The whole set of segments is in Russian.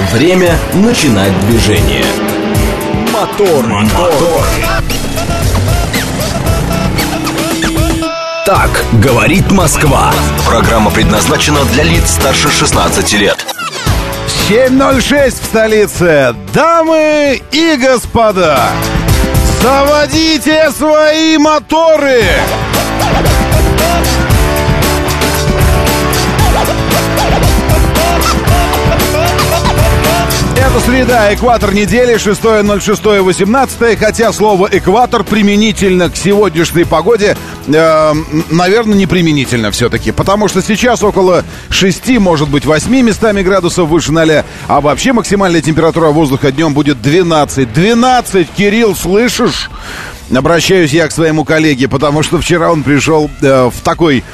Время начинать движение. Мотор. Так говорит Москва. Программа предназначена для лиц старше 16 лет. 7:06 в столице. Дамы и господа, заводите свои моторы! Это среда, экватор недели, 6.06.18. Хотя слово «экватор» применительно к сегодняшней погоде, наверное, не применительно все-таки. Потому что сейчас около 6, может быть, 8 местами градусов выше 0. А вообще максимальная температура воздуха днем будет 12. 12, Кирилл, слышишь? Обращаюсь я к своему коллеге, потому что вчера он пришел в такой...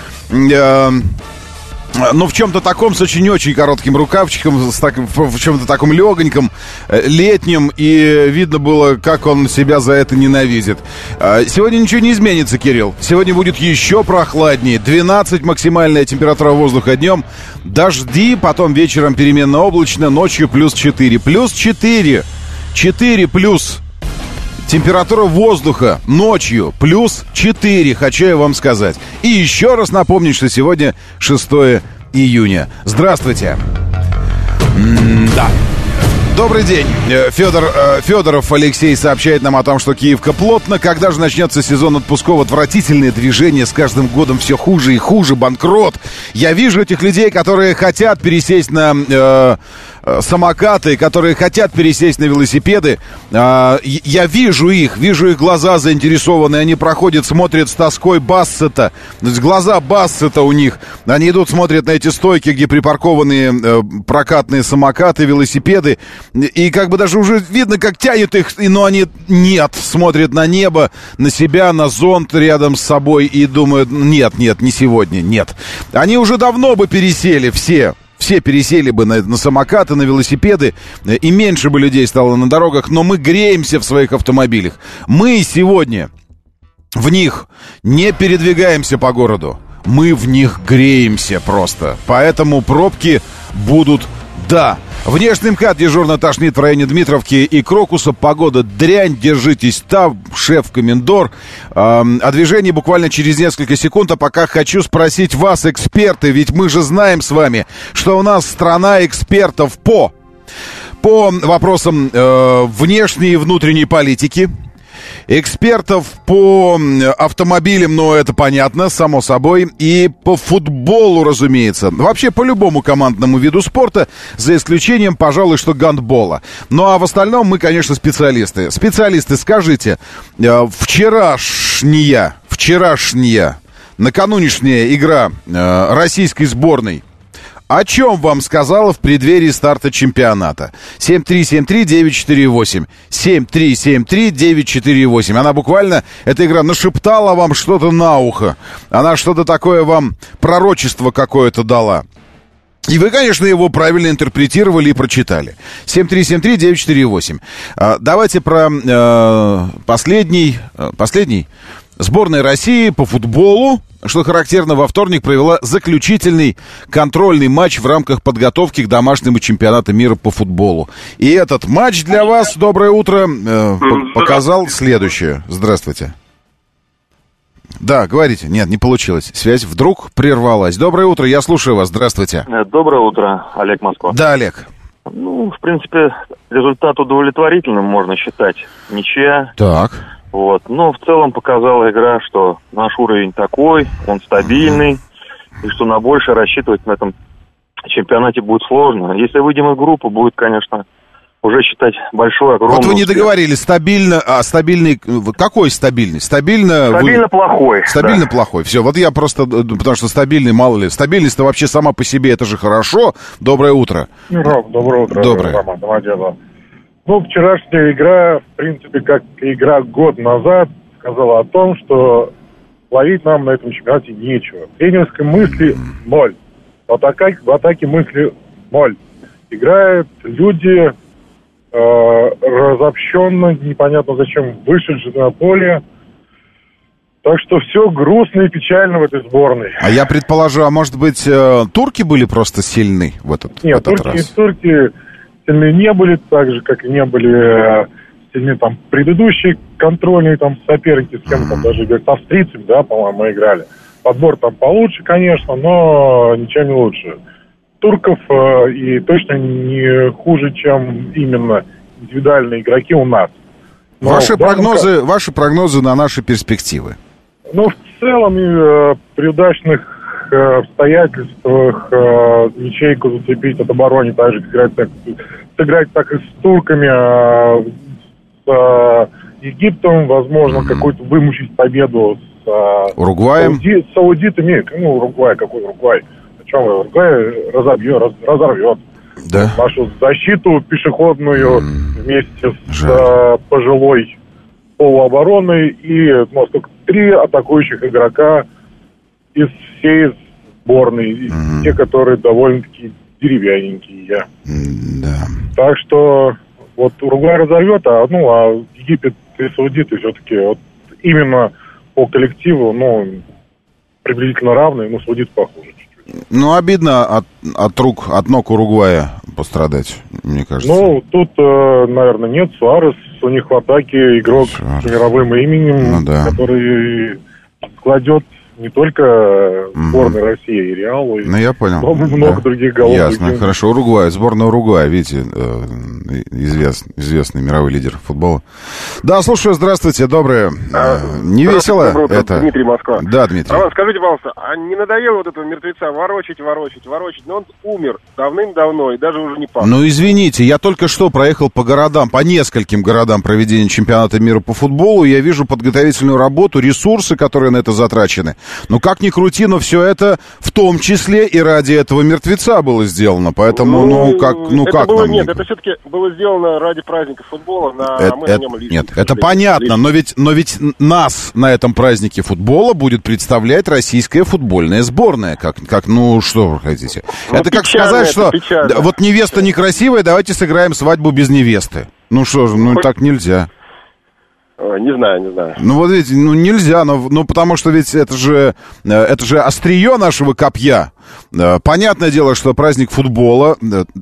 Ну, в чем-то таком, с очень-очень коротким рукавчиком, в чем-то таком легоньком, летнем, и видно было, как он себя за это ненавидит. Сегодня ничего не изменится, Кирилл. Сегодня будет еще прохладнее. 12 максимальная температура воздуха днем, дожди, потом вечером переменно облачно, ночью плюс 4. Плюс 4. 4 плюс. Температура воздуха ночью плюс 4, хочу я вам сказать. И еще раз напомнить, что сегодня 6 июня. Здравствуйте. Да. Добрый день. Федоров Алексей сообщает нам о том, что Киевка плотно. Когда же начнется сезон отпусков? Отвратительное движение. С каждым годом все хуже и хуже. Банкрот. Я вижу этих людей, которые хотят пересесть на самокаты, которые хотят пересесть на велосипеды. Я вижу их глаза заинтересованные. Они проходят, смотрят с тоской Бассета. То есть глаза Бассета у них. Они идут, смотрят на эти стойки, где припаркованные прокатные самокаты, велосипеды. И как бы даже уже видно, как тянет их, но они нет, смотрят на небо, на себя, на зонт рядом с собой и думают, нет, не сегодня, нет. Они уже давно бы пересели, все пересели бы на самокаты, на велосипеды, и меньше бы людей стало на дорогах, но мы греемся в своих автомобилях. Мы сегодня в них не передвигаемся по городу, мы в них греемся просто, поэтому пробки будут, да. Внешний МКАД дежурно тошнит в районе Дмитровки и Крокуса. Погода дрянь, держитесь там, шеф-комендор. О движении буквально через несколько секунд. А пока хочу спросить вас, эксперты, ведь мы же знаем с вами, что у нас страна экспертов по вопросам внешней и внутренней политики. Экспертов по автомобилям, ну, это понятно, само собой. И по футболу, разумеется. Вообще, по любому командному виду спорта, за исключением, пожалуй, что гандбола. Ну, а в остальном мы, конечно, специалисты. Специалисты, скажите, вчерашняя, наканунешняя игра российской сборной, о чем вам сказала в преддверии старта чемпионата? 7373948. 7373948. Она буквально, эта игра, нашептала вам что-то на ухо. Она что-то такое вам, пророчество какое-то дала. И вы, конечно, его правильно интерпретировали и прочитали. 7373948. Давайте про последний. Сборная России по футболу, что характерно, во вторник провела заключительный контрольный матч в рамках подготовки к домашнему чемпионату мира по футболу. И этот матч для вас, доброе утро, показал следующее. Здравствуйте. Да, говорите. Нет, не получилось. Связь вдруг прервалась. Доброе утро, я слушаю вас. Здравствуйте. Доброе утро, Олег, Москва. Да, Олег. Ну, в принципе, результат удовлетворительным можно считать. Ничья. Так. Вот. Но в целом показала игра, что наш уровень такой, он стабильный, и что на больше рассчитывать на этом чемпионате будет сложно. Если выйдем из группы, будет, конечно, уже считать большой, огромный Вот вы не успех. договорились, стабильный, какой стабильный? Стабильно плохой. Стабильно да. плохой, все, вот я просто, потому что стабильный, мало ли, стабильность-то вообще сама по себе, это же хорошо. Доброе утро. Доброе утро. Доброе. Роман Домодедово. Ну, вчерашняя игра, в принципе, как игра год назад, сказала о том, что ловить нам на этом чемпионате нечего. Тренерской мысли – ноль. В атаке мысли – ноль. Играют люди разобщенно, непонятно зачем, вышедшие на поле. Так что все грустно и печально в этой сборной. А я предположу, а может быть, турки были просто сильны в этот раз? Турки сильны не были, так же, как и не были сильны там предыдущие контрольные там соперники, с кем там даже с австрийцами, да, по-моему, мы играли. Подбор там получше, конечно, но ничем не лучше. Турков и точно не хуже, чем именно индивидуальные игроки у нас. Но ваши прогнозы на наши перспективы? Ну, в целом, при удачных обстоятельствах ячейку зацепить от обороны, так же сыграть так и с турками, с Египтом, возможно, какую-то вымучить победу с Уругваем? С саудитами. Ну, Уругвай, какой Уругвай? О чем вы? Уругвай разорвет. Да. Нашу защиту пешеходную вместе с пожилой полуобороной и, ну, сколько, 3 атакующих игрока из всей сборной, те, которые довольно-таки деревянненькие. Да. Так что вот Уругвай разорвет, а Египет и саудиты все-таки вот именно по коллективу, приблизительно равные, но саудиты похуже. Ну, обидно от ног Уругвая пострадать, мне кажется. Ну, тут, наверное, нет. Суарес, у них в атаке игрок с мировым именем, который кладет не только сборной России и Реалу, я понял. но много других голов. Ясно, хорошо. Уругвай, сборная Уругвая, видите, известный мировой лидер футбола. Да, слушаю, здравствуйте, доброе. Не весело доброе утро, это? Дмитрий, Москва. Да, Дмитрий. Роман, скажите, пожалуйста, а не надоело вот этого мертвеца ворочать? Но он умер давным-давно и даже уже не пахнет. Ну, извините, я только что проехал по городам, по нескольким городам проведения чемпионата мира по футболу. Я вижу подготовительную работу, ресурсы, которые на это затрачены. Ну, как ни крути, но все это в том числе и ради этого мертвеца было сделано. Поэтому, это все-таки было сделано ради праздника футбола, мы на нем лично. Нет, это понятно, но ведь нас на этом празднике футбола будет представлять российская футбольная сборная. Что вы хотите? Это как сказать, что вот невеста некрасивая, давайте сыграем свадьбу без невесты. Ну что же, так нельзя. Не знаю. Ну вот видите, нельзя, потому что ведь это же острие нашего копья. Понятное дело, что праздник футбола,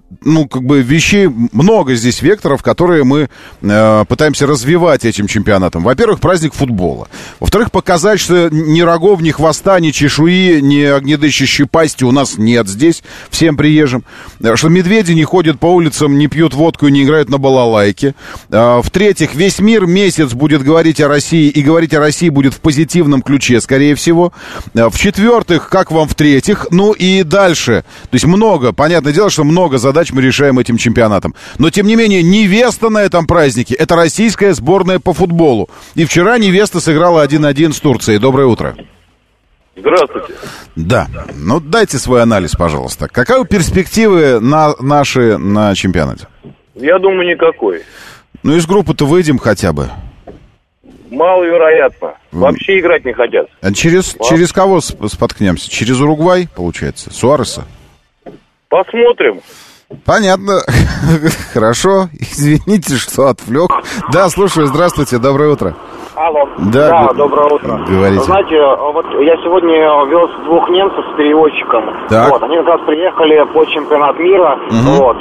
вещей много здесь векторов, которые мы пытаемся развивать этим чемпионатом. Во-первых, праздник футбола. Во-вторых, показать, что ни рогов, ни хвоста, ни чешуи, ни огнедышащей пасти у нас нет здесь, всем приезжим. Что медведи не ходят по улицам, не пьют водку и не играют на балалайке. В-третьих, весь мир месяц будет говорить о России, и говорить о России будет в позитивном ключе, скорее всего. В-четвертых, как вам в-третьих, и дальше. То есть понятное дело, что много задач мы решаем этим чемпионатом. Но, тем не менее, невеста на этом празднике — это российская сборная по футболу. И вчера невеста сыграла 1-1 с Турцией. Доброе утро. Здравствуйте. Да. Дайте свой анализ, пожалуйста. Какие перспективы наши на чемпионате? Я думаю, никакой. Из группы-то выйдем хотя бы. Маловероятно. Вообще играть не хотят. А через кого споткнемся? Через Уругвай, получается? Суареса? Посмотрим. Понятно. Хорошо. Извините, что отвлек. Да, слушаю. Здравствуйте. Доброе утро. Алло. Да, доброе утро. Говорите. Знаете, вот я сегодня вез 2 немцев с переводчиком. Так. Вот, они как раз приехали по чемпионат мира. Вот.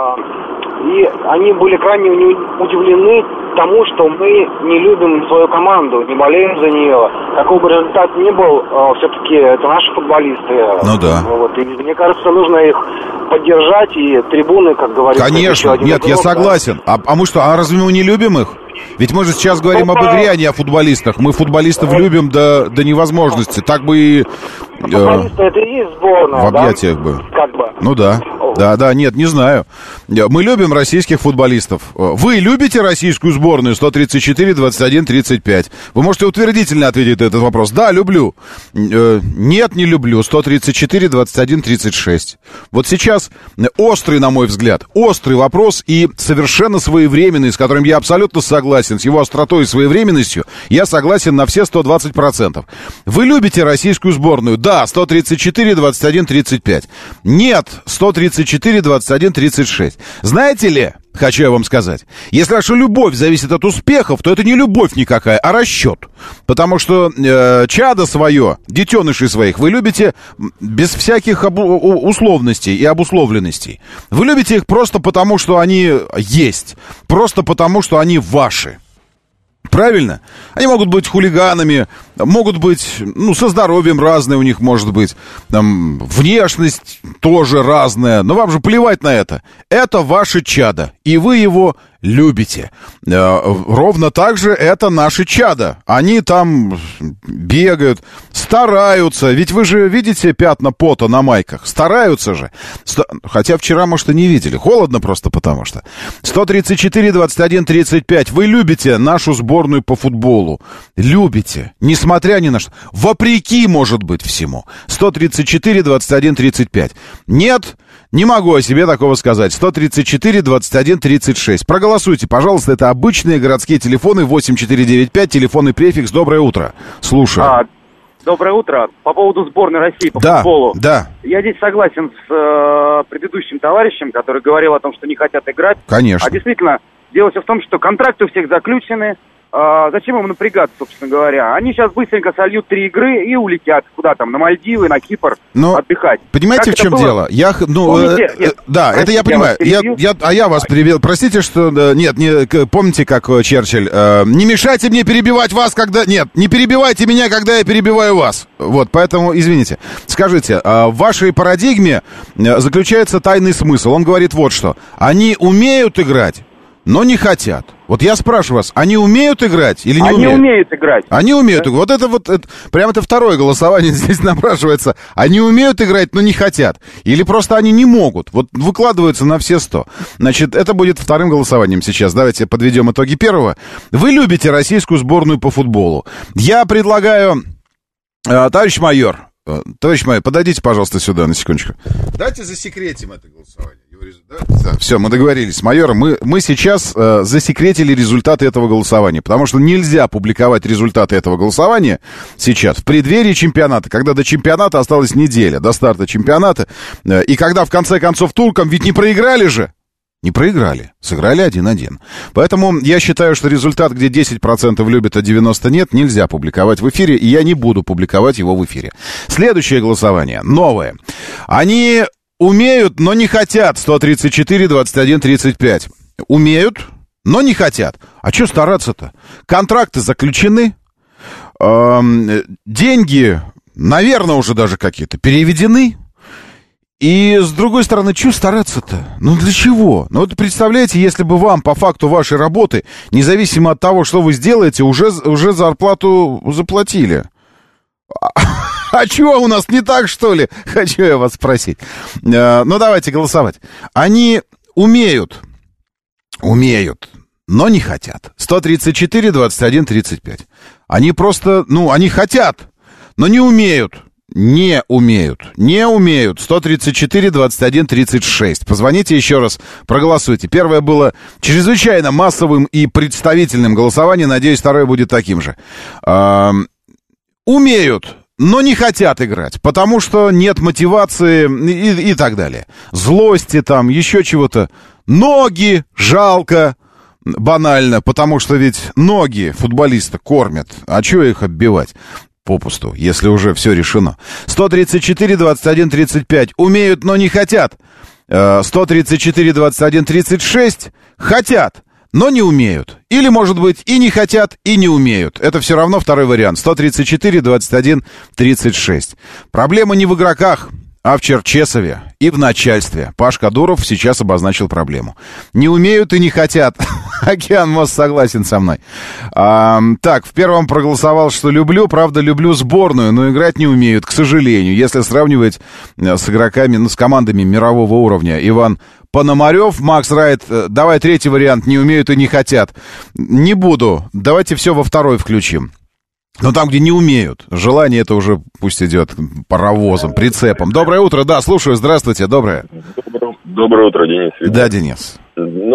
И они были крайне удивлены тому, что мы не любим свою команду, не болеем за нее. Какой бы результат ни был, все-таки это наши футболисты. Ну да. Вот, и мне кажется, нужно их поддержать, и трибуны, как говорится... Конечно, нет, я согласен. А разве мы не любим их? Ведь мы же сейчас говорим об игре, а не о футболистах. Мы футболистов любим до невозможности. Так бы и... Футболисты это и есть сборная, в объятиях бы. Как бы. Ну да. Да, нет, не знаю. Мы любим российских футболистов. Вы любите российскую сборную 134, 21, 35? Вы можете утвердительно ответить на этот вопрос. Да, люблю. Нет, не люблю. 134, 21, 36. Вот сейчас острый, на мой взгляд, острый вопрос и совершенно своевременный, с которым я абсолютно согласен, с его остротой и своевременностью, я согласен на все 120%. Вы любите российскую сборную? Да, 134, 21, 35. Нет, 134, 21, 36. Знаете ли, хочу я вам сказать. Если ваша любовь зависит от успехов, то это не любовь никакая, а расчет. Потому что чадо свое, детенышей своих, вы любите без всяких условностей и обусловленностей. Вы любите их просто потому, что они есть. Просто потому, что они ваши. Правильно? Они могут быть хулиганами, могут быть, со здоровьем разное у них может быть, там, внешность тоже разная, но вам же плевать на это. Это ваше чадо, и вы его любите. Ровно так же это наши чадо. Они там бегают, стараются. Ведь вы же видите пятна пота на майках. Стараются же. Хотя вчера, может, и не видели. Холодно просто потому что. 134-21-35. Вы любите нашу сборную по футболу. Любите. Несмотря ни на что. Вопреки, может быть, всему. 134-21-35. Нет, не могу о себе такого сказать. 134-21-36. Проголосуйте, пожалуйста. Это обычные городские телефоны 8495, телефонный префикс. Доброе утро. Слушаю. Доброе утро. По поводу сборной России по футболу. Да. Я здесь согласен с предыдущим товарищем, который говорил о том, что не хотят играть. Конечно. А действительно, дело все в том, что контракты у всех заключены. Зачем им напрягаться, собственно говоря? Они сейчас быстренько сольют 3 игры и улетят куда там, на Мальдивы, на Кипр отдыхать. Понимаете, в чем дело? Это я понимаю. Я вас перебил. Простите, что... помните, как Черчилль? Не мешайте мне перебивать вас, когда... Нет, не перебивайте меня, когда я перебиваю вас. Вот, поэтому, извините. Скажите, в вашей парадигме заключается тайный смысл. Он говорит вот что. Они умеют играть, но не хотят. Вот я спрашиваю вас, они умеют играть или не умеют? Они умеют играть. Они умеют играть. Прямо это второе голосование здесь напрашивается. Они умеют играть, но не хотят. Или просто они не могут. Вот выкладываются на все 100. Значит, это будет вторым голосованием сейчас. Давайте подведем итоги первого. Вы любите российскую сборную по футболу. Я предлагаю... Товарищ майор, подойдите, пожалуйста, сюда на секундочку. Давайте засекретим это голосование. Да, все, мы договорились с майором. Мы сейчас засекретили результаты этого голосования, потому что нельзя публиковать результаты этого голосования сейчас, в преддверии чемпионата, когда до чемпионата осталась неделя, до старта чемпионата, и когда, в конце концов, туркам ведь не проиграли же. Не проиграли, сыграли 1-1. Поэтому я считаю, что результат, где 10% любят, а 90% нет, нельзя публиковать в эфире, и я не буду публиковать его в эфире. Следующее голосование, новое. Они умеют, но не хотят. 134-21-35. Умеют, но не хотят. А что стараться-то? Контракты заключены, деньги, наверное, уже даже какие-то переведены. И, с другой стороны, что стараться-то? Ну, для чего? Ну, вот представляете, если бы вам по факту вашей работы, независимо от того, что вы сделаете, уже зарплату заплатили. А чего у нас не так, что ли? Хочу я вас спросить. Ну, давайте голосовать. Они умеют, но не хотят. 134-21-35. Они просто, они хотят, но не умеют. Не умеют. 134-21-36. Позвоните еще раз, проголосуйте. Первое было чрезвычайно массовым и представительным голосованием. Надеюсь, второе будет таким же. Умеют, но не хотят играть, потому что нет мотивации и так далее. Злости там, еще чего-то. Ноги жалко, банально, потому что ведь ноги футболиста кормят. А чего их оббивать попусту, если уже все решено? 134-21-35. Умеют, но не хотят. 134-21-36. Хотят, но не умеют. Или, может быть, и не хотят, и не умеют. Это все равно второй вариант. 134-21-36. Проблема не в игроках, а в Черчесове и в начальстве. Паш Кадуров сейчас обозначил проблему. Не умеют и не хотят. Океан Мост согласен со мной. Так, в первом проголосовал, что люблю. Правда, люблю сборную, но играть не умеют, к сожалению. Если сравнивать с игроками, с командами мирового уровня. Иван Пономарев, Макс Райт. Давай третий вариант. Не умеют и не хотят. Не буду. Давайте все во второй включим. Но там, где не умеют. Желание это уже пусть идет паровозом, прицепом. Доброе утро, да, слушаю, здравствуйте, доброе. Доброе утро, Денис. Да, Денис. Ну, тут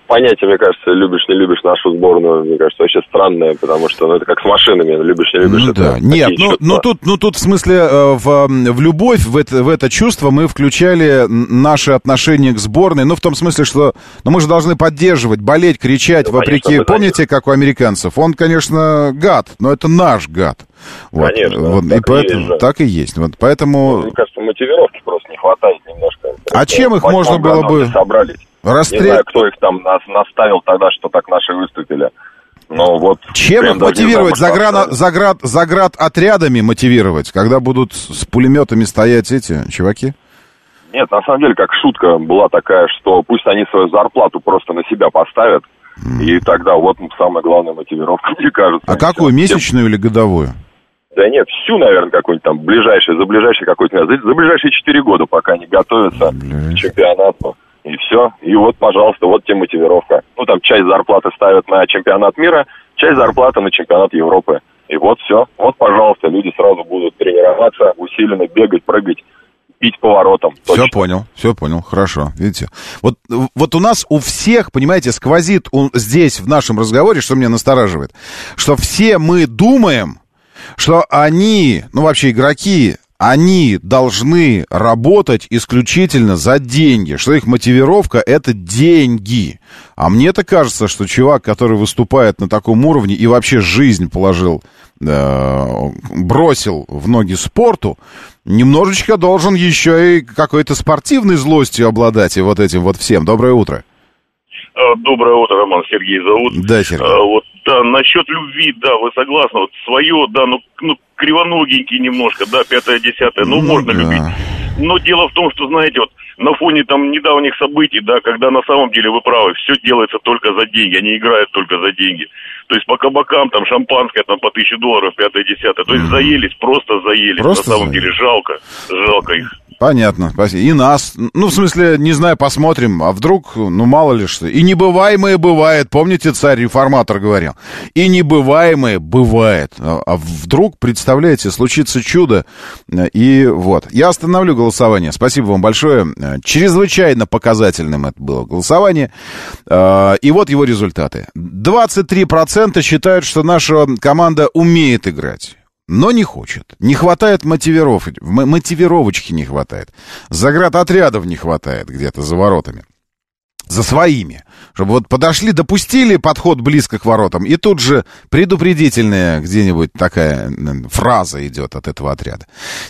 понятие, мне кажется, любишь, не любишь нашу сборную, мне кажется, вообще странное, потому что, это как с машинами, любишь, не любишь. Ну да, нет, тут в смысле, в любовь, в это чувство мы включали наши отношения к сборной, в том смысле, что, мы же должны поддерживать, болеть, кричать, вопреки, конечно, помните, как у американцев, он, конечно, гад, но это наш гад. Вот. Конечно, и поэтому, так и есть. Вот, поэтому... Мне кажется, мотивировки просто не хватает немножко. А чем их можно было бы... собрались. Не знаю, кто их там наставил тогда, что так наши выступили. Но вот... Чем их мотивировать? Заград отрядами мотивировать, когда будут с пулеметами стоять эти чуваки? Нет, на самом деле, как шутка была такая, что пусть они свою зарплату просто на себя поставят, и тогда вот самая главная мотивировка, мне кажется. А какую, месячную или годовую? Да нет, всю, наверное, какую-нибудь там за ближайший какой-то, за ближайшие 4 года, пока они готовятся к чемпионату. И все. И вот, пожалуйста, вот тебе мотивировка. Там часть зарплаты ставят на чемпионат мира, часть зарплаты на чемпионат Европы. И вот все. Вот, пожалуйста, люди сразу будут тренироваться, усиленно бегать, прыгать, бить поворотом. Все понял, хорошо. Видите? Вот у нас у всех, понимаете, сквозит здесь, в нашем разговоре, что меня настораживает, что все мы думаем, что они, вообще игроки, они должны работать исключительно за деньги, что их мотивировка — это деньги. А мне-то кажется, что чувак, который выступает на таком уровне и вообще жизнь положил, бросил в ноги спорту, немножечко должен еще и какой-то спортивной злостью обладать и вот этим вот всем. Доброе утро. Доброе утро, Роман, Сергей зовут. Да, Сергей. Насчет любви, да, вы согласны, свое, да, кривоногенький немножко, да, 5-10, можно любить. Но дело в том, что, знаете, на фоне недавних событий, да, когда на самом деле вы правы, все делается только за деньги, они играют только за деньги. То есть по кабакам, шампанское, по $1000, 5-10, то есть заелись, просто заелись, на самом деле жалко их. Понятно, спасибо. И нас, в смысле, не знаю, посмотрим, а вдруг, мало ли что. И небываемое бывает, помните, царь-реформатор говорил? И небываемое бывает. А вдруг, представляете, случится чудо, и вот. Я остановлю голосование. Спасибо вам большое. Чрезвычайно показательным это было голосование. И вот его результаты. 23% считают, что наша команда умеет играть. Но не хочет. Не хватает мотивировочки не хватает. Заградотрядов не хватает где-то за воротами. За своими. Чтобы подошли, допустили подход близко к воротам, и тут же предупредительная где-нибудь такая фраза идет от этого отряда.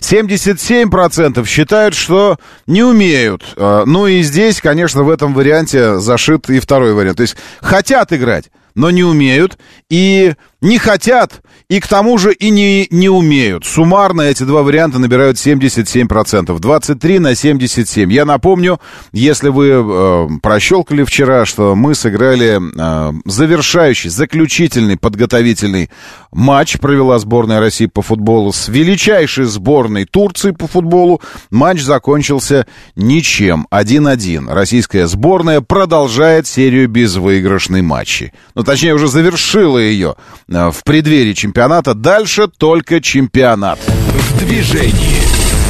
77% считают, что не умеют. И здесь, конечно, в этом варианте зашит и второй вариант. То есть хотят играть, но не умеют, и не хотят, и к тому же и не умеют. Суммарно эти два варианта набирают 77%. 23 на 77. Я напомню, если вы прощелкали вчера, что мы сыграли заключительный подготовительный матч, провела сборная России по футболу с величайшей сборной Турции по футболу. Матч закончился ничем. 1-1. Российская сборная продолжает серию безвыигрышной матчей. Точнее, уже завершила ее в преддверии чемпионата. Дальше только чемпионат. В движении.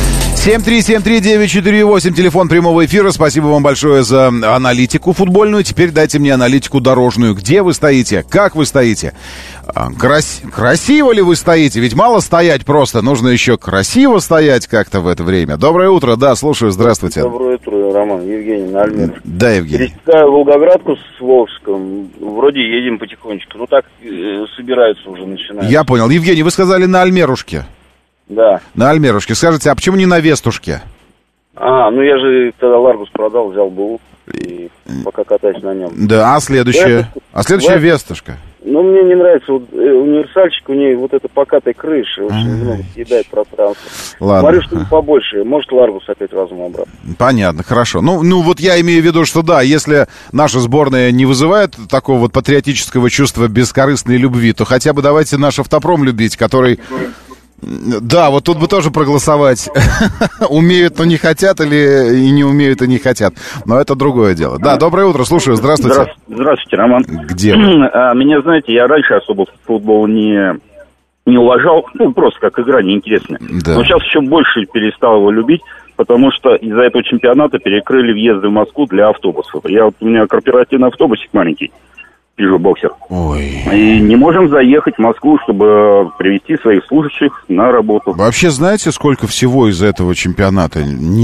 7373948, телефон прямого эфира. Спасибо вам большое за аналитику футбольную. Теперь дайте мне аналитику дорожную. Где вы стоите? Как вы стоите? Красиво ли вы стоите? Ведь мало стоять просто. Нужно еще красиво стоять как-то в это время. Доброе утро. Да, слушаю. Здравствуйте. Доброе утро, Роман. Евгений, на Альмер. Да, Евгений. Пересекаю Волгоградку с Волжском. Вроде едем потихонечку. Так собираются уже, начинают. Я понял. Евгений, вы сказали на Альмерушке. Да. На Альмерушке. Скажите, а почему не на Вестушке? Я же тогда Ларгус продал, взял БУ и пока катаюсь на нем. Да, а следующая? Вестушка? Мне не нравится универсальчик, у нее вот эта покатая крыша, очень много съедает пространство. Ладно. Смотрю, что побольше, может Ларгус опять возьму обратно. Понятно, хорошо. Вот я имею в виду, что да, если наша сборная не вызывает такого патриотического чувства бескорыстной любви, то хотя бы давайте наш автопром любить, который... Да, вот тут бы тоже проголосовать. Умеют, но не хотят, или и не умеют, и не хотят. Но это другое дело. Да, доброе утро, слушаю, здравствуйте. Здравствуйте, Роман. Где вы? Меня, знаете, я раньше особо в футбол не уважал, просто как игра неинтересная. Да. Но сейчас еще больше перестал его любить. потому что из-за этого чемпионата перекрыли въезды в Москву для автобусов. У меня корпоративный автобусик маленький, Peugeot Boxer. Ой. И не можем заехать в Москву, чтобы привезти своих служащих на работу. Вообще, знаете, сколько всего из этого чемпионата?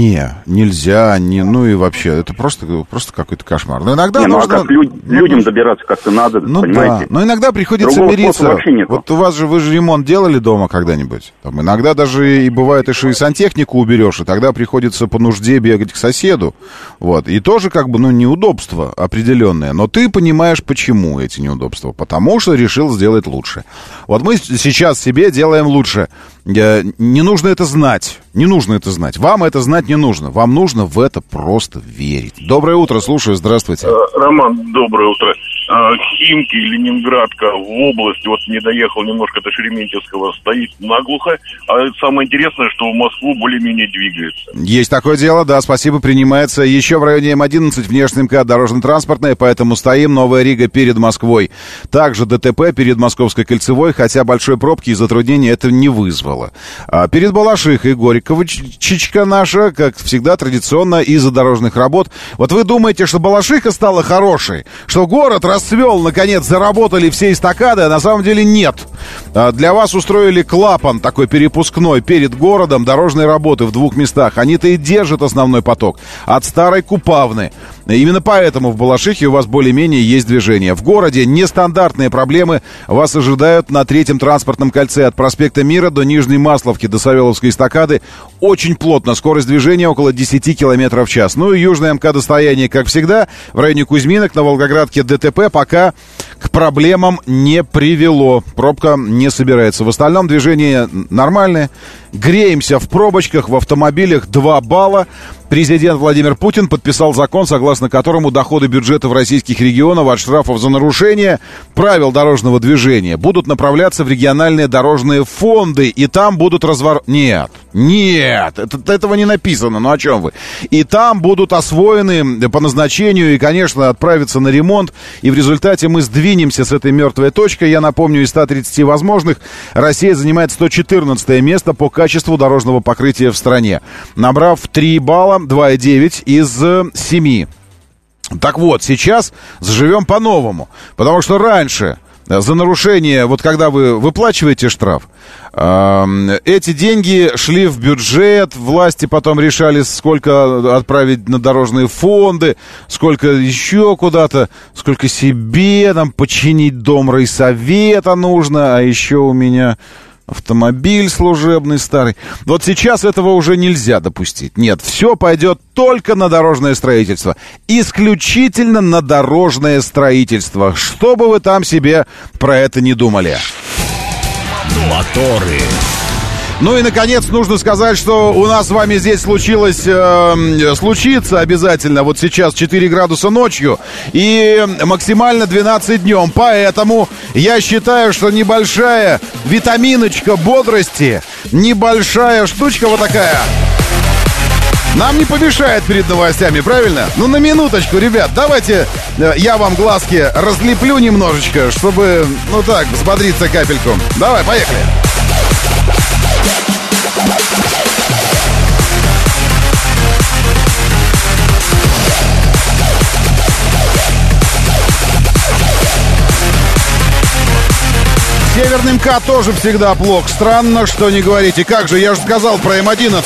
Нельзя, ну и вообще, это просто какой-то кошмар. Но иногда нужно... А как людям добираться как-то надо, понимаете? Да, но иногда приходится мириться. Вот вы же ремонт делали дома когда-нибудь? Там иногда даже и бывает, что и сантехнику уберешь, и тогда приходится по нужде бегать к соседу. Вот. И тоже как бы, неудобство определенное. Но ты понимаешь, почему эти неудобства. Потому что решил сделать лучше. Вот мы сейчас себе делаем лучше. Не нужно это знать. Не нужно это знать. Вам это знать не нужно. Вам нужно в это просто верить. Доброе утро, слушаю. Здравствуйте. Роман, доброе утро. Химки, Ленинградка в области, вот не доехал немножко до Шереметьевского, стоит наглухо. А самое интересное, что в Москву более-менее двигается. Есть такое дело, да, спасибо, принимается. Еще в районе М11 внешний МКАД дорожно-транспортная, поэтому стоим. Новая Рига перед Москвой. Также ДТП перед Московской кольцевой, хотя большой пробки и затруднений это не вызвало. Перед Балашихой Горьковичка наша, как всегда, традиционно из-за дорожных работ. Вот вы думаете, что Балашиха стала хорошей, что город расцвел, наконец, заработали все эстакады, а на самом деле нет. Для вас устроили клапан такой перепускной перед городом, дорожной работы в 2 местах. Они-то и держат основной поток от Старой Купавны. Именно поэтому в Балашихе у вас более-менее есть движение. В городе нестандартные проблемы вас ожидают на 3-м транспортном кольце от проспекта Мира до Нижней Масловки, до Савеловской эстакады. Очень плотно, скорость движения около 10 км в час. Ну и южное МКАД-стояние, как всегда, в районе Кузьминок, на Волгоградке ДТП пока к проблемам не привело. Пробка не собирается. В остальном движение нормальное. Греемся в пробочках, в автомобилях 2 балла. Президент Владимир Путин подписал закон, согласно которому доходы бюджетов российских регионов от штрафов за нарушение правил дорожного движения будут направляться в региональные дорожные фонды, и там будут Нет, этого не написано, ну о чем вы? И там будут освоены по назначению и, конечно, отправятся на ремонт, и в результате мы сдвинемся с этой мертвой точкой. Я напомню, из 130 возможных Россия занимает 114 место по качеству дорожного покрытия в стране, набрав 3 балла, 2,9 из 7. Так вот, сейчас заживем по-новому. Потому что раньше за нарушение, вот когда вы выплачиваете штраф, эти деньги шли в бюджет, власти потом решали, сколько отправить на дорожные фонды, сколько еще куда-то, сколько себе, там, починить дом райсовета нужно, а еще у меня... автомобиль служебный старый. Вот сейчас этого уже нельзя допустить. Нет, все пойдет только на дорожное строительство. Исключительно на дорожное строительство. Что бы вы там себе про это не думали. Моторы. Ну и, наконец, нужно сказать, что у нас с вами здесь случится обязательно вот сейчас 4 градуса ночью и максимально 12 днем. Поэтому я считаю, что небольшая витаминочка бодрости, небольшая штучка вот такая нам не помешает перед новостями, правильно? Ну, на минуточку, ребят, давайте я вам глазки разлеплю немножечко, чтобы, ну так, взбодриться капельку. Давай, поехали. Северный МКАД тоже всегда блок. Странно, что не говорите. Как же, я же сказал про М11.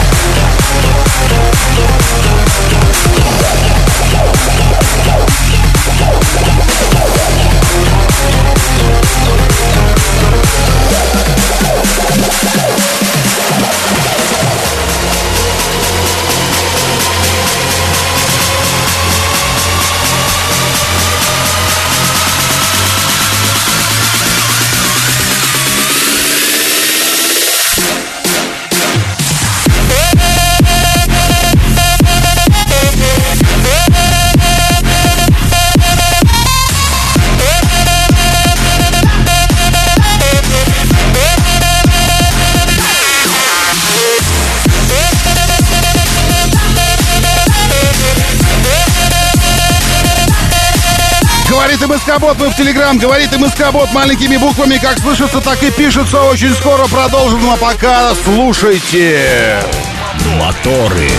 Говорит МСК-бот, вы в Телеграм. Говорит МСК-бот маленькими буквами. Как слышится, так и пишется. Очень скоро продолжим, а пока слушайте. Моторы.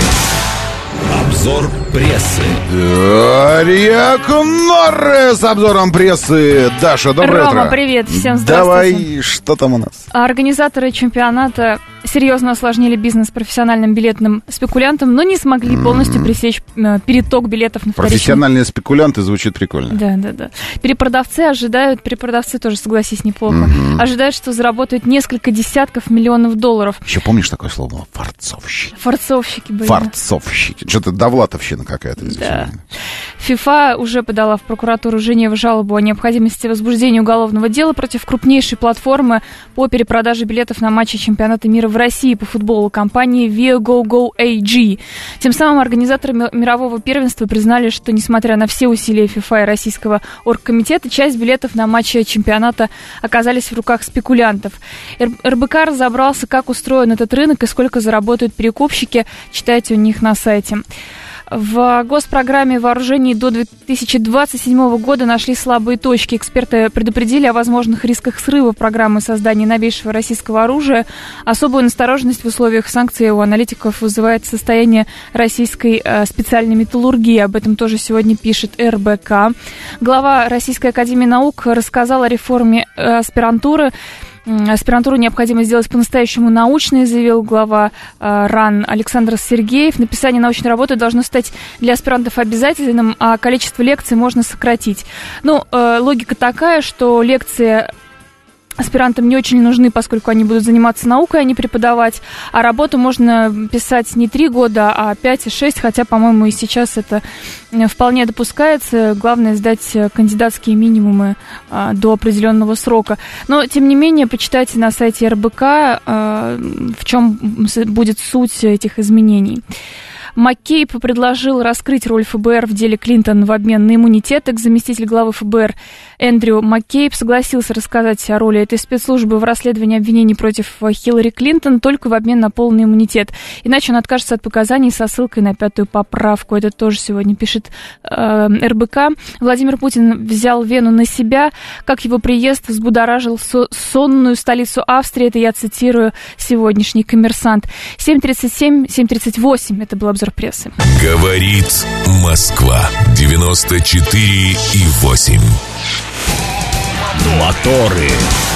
Обзор прессы. Дарья Кнорре с обзором прессы. Даша, доброе утро. Рома, привет, всем здравствуйте. Давай, что там у нас? Организаторы чемпионата серьезно осложнили бизнес профессиональным билетным спекулянтам, но не смогли полностью пресечь переток билетов на вторичном. Профессиональные спекулянты звучит прикольно. Да. Перепродавцы тоже, согласись, неплохо. Ожидают, что заработают несколько десятков миллионов долларов. Еще помнишь такое слово было? Форцовщики. Форцовщики были. Форцовщики. Что-то довлатовщина какая-то здесь. Да. ФИФА уже подала в прокуратуру Женевы жалобу о необходимости возбуждения уголовного дела против крупнейшей платформы по перепродаже билетов на матчи чемпионата мира в России по футболу компании Viagogo AG. Тем самым организаторы мирового первенства признали, что, несмотря на все усилия ФИФА и Российского оргкомитета, часть билетов на матчи чемпионата оказались в руках спекулянтов. РБК разобрался, как устроен этот рынок и сколько заработают перекупщики. Читайте у них на сайте. В госпрограмме вооружений до 2027 года нашли слабые точки. Эксперты предупредили о возможных рисках срыва программы создания новейшего российского оружия. Особую настороженность в условиях санкций у аналитиков вызывает состояние российской специальной металлургии. Об этом тоже сегодня пишет РБК. Глава Российской академии наук рассказал о реформе аспирантуры. Аспирантуру необходимо сделать по-настоящему научной, заявил глава РАН Александр Сергеев. Написание научной работы должно стать для аспирантов обязательным, а количество лекций можно сократить. Логика такая, что лекции аспирантам не очень нужны, поскольку они будут заниматься наукой, а не преподавать. А работу можно писать не 3 года, а 5 и 6, хотя, по-моему, и сейчас это вполне допускается. Главное сдать кандидатские минимумы до определенного срока. Но, тем не менее, почитайте на сайте РБК, в чем будет суть этих изменений. Маккейб предложил раскрыть роль ФБР в деле Клинтон в обмен на иммунитет. Экс-заместитель главы ФБР Эндрю Маккейб согласился рассказать о роли этой спецслужбы в расследовании обвинений против Хиллари Клинтон только в обмен на полный иммунитет. Иначе он откажется от показаний со ссылкой на 5-ю поправку. Это тоже сегодня пишет РБК. Владимир Путин взял Вену на себя. Как его приезд взбудоражил сонную столицу Австрии. Это я цитирую сегодняшний «Коммерсант». 7:37, 7:38. Это был обзор прессы. Говорит Москва. 94,8. Моторы.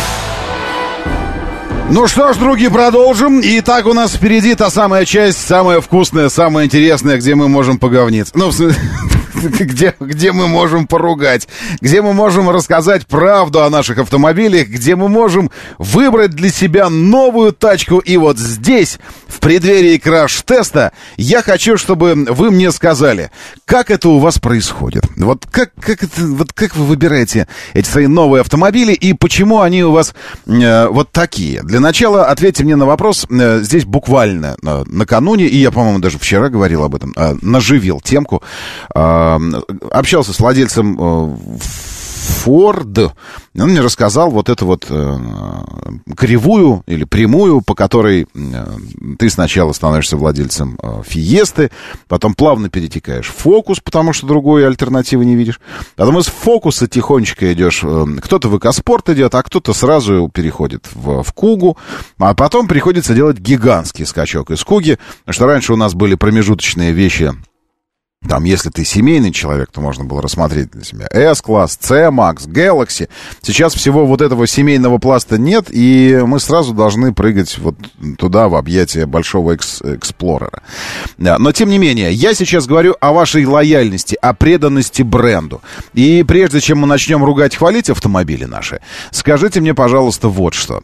Ну что ж, други, продолжим. Итак, у нас впереди та самая часть, самая вкусная, самая интересная, где мы можем поговниться. Ну, в смысле, где мы можем поругать, где мы можем рассказать правду о наших автомобилях, где мы можем выбрать для себя новую тачку. И вот здесь, в преддверии краш-теста, я хочу, чтобы вы мне сказали, как это у вас происходит. Вот как вы выбираете эти свои новые автомобили и почему они у вас вот такие? Для начала ответьте мне на вопрос. Здесь буквально накануне, и я, по-моему, даже вчера говорил об этом, наживил темку, общался с владельцем Ford, он мне рассказал вот эту вот кривую или прямую, по которой ты сначала становишься владельцем Фиесты, потом плавно перетекаешь в Фокус, потому что другой альтернативы не видишь. Потом из Фокуса тихонечко идешь, кто-то в экоспорт идет, а кто-то сразу переходит в Кугу, а потом приходится делать гигантский скачок из Куги, потому что раньше у нас были промежуточные вещи. Там, если ты семейный человек, то можно было рассмотреть для себя S-класс, C-Max, Galaxy. Сейчас всего вот этого семейного пласта нет, и мы сразу должны прыгать вот туда, в объятия большого эксплорера. Но, тем не менее, я сейчас говорю о вашей лояльности, о преданности бренду. И прежде чем мы начнем ругать, хвалить автомобили наши, скажите мне, пожалуйста, вот что.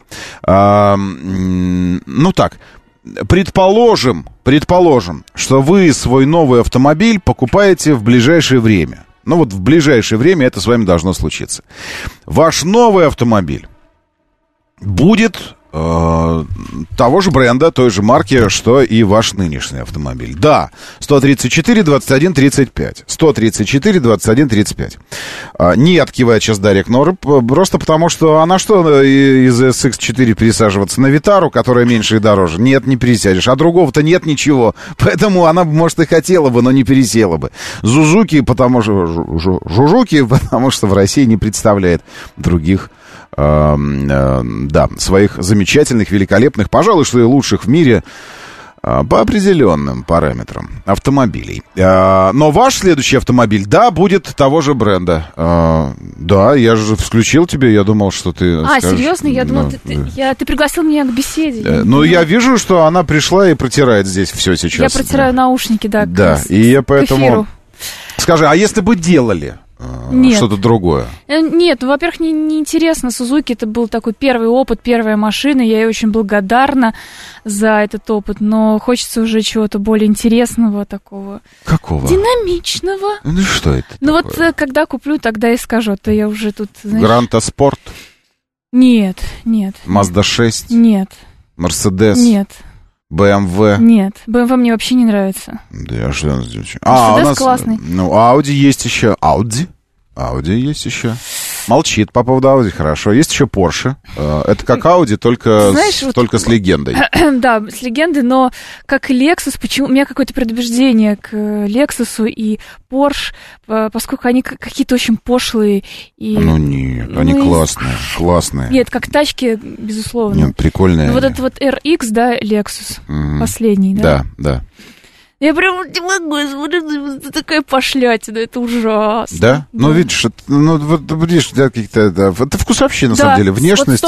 Предположим, что вы свой новый автомобиль покупаете в ближайшее время. Ну вот в ближайшее время это с вами должно случиться. Ваш новый автомобиль будет того же бренда, той же марки, что и ваш нынешний автомобиль. Да, 134, 21, 35. 134, 21, 35. Нет, кивает сейчас Дарья Кнорре, просто потому что, она что, из SX4 пересаживаться на Витару, которая меньше и дороже? Нет, не пересядешь. А другого-то нет ничего. Поэтому она, может, и хотела бы, но не пересела бы. Жужуки, потому что в России не представляет других своих замечательных, великолепных, пожалуй, что и лучших в мире По определенным параметрам автомобилей. Но ваш следующий автомобиль, да, будет того же бренда. Да, я же включил тебе, я думал, что ты скажешь. Серьезно? Я думал, ты пригласил меня к беседе. Я вижу, что она пришла и протирает здесь все сейчас. Я протираю наушники, да. Да, и я поэтому... Эфиру. Скажи, а если бы делали... Нет. Что-то другое? Нет, во-первых, не интересно. Сузуки это был такой первый опыт, первая машина. Я ей очень благодарна за этот опыт. Но хочется уже чего-то более интересного такого. Какого? Динамичного. Ну что это Ну такое? вот когда куплю, тогда и скажу. А то я уже тут, знаешь... Гранта Спорт? Нет. Мазда 6? Нет. Мерседес? Нет. BMW? Нет, BMW мне вообще не нравится. Да, что у нас здесь? У нас классный. Ну, Audi есть еще. Audi есть еще. Молчит по поводу Audi, хорошо. Есть еще Porsche. Это как Audi, только, только с легендой. Да, с легендой, но как и Lexus, почему у меня какое-то предубеждение к Lexus и Porsche, поскольку они какие-то очень пошлые. И... Ну нет, они классные. Нет, как тачки, безусловно. Нет, прикольные. Ну, вот этот вот RX, да, Lexus, последний, да? Да. Я прям не могу, это такая пошлятина, это ужасно. Да? Ну, видишь, видишь, каких-то... Это вкусовщина, на самом деле. Внешность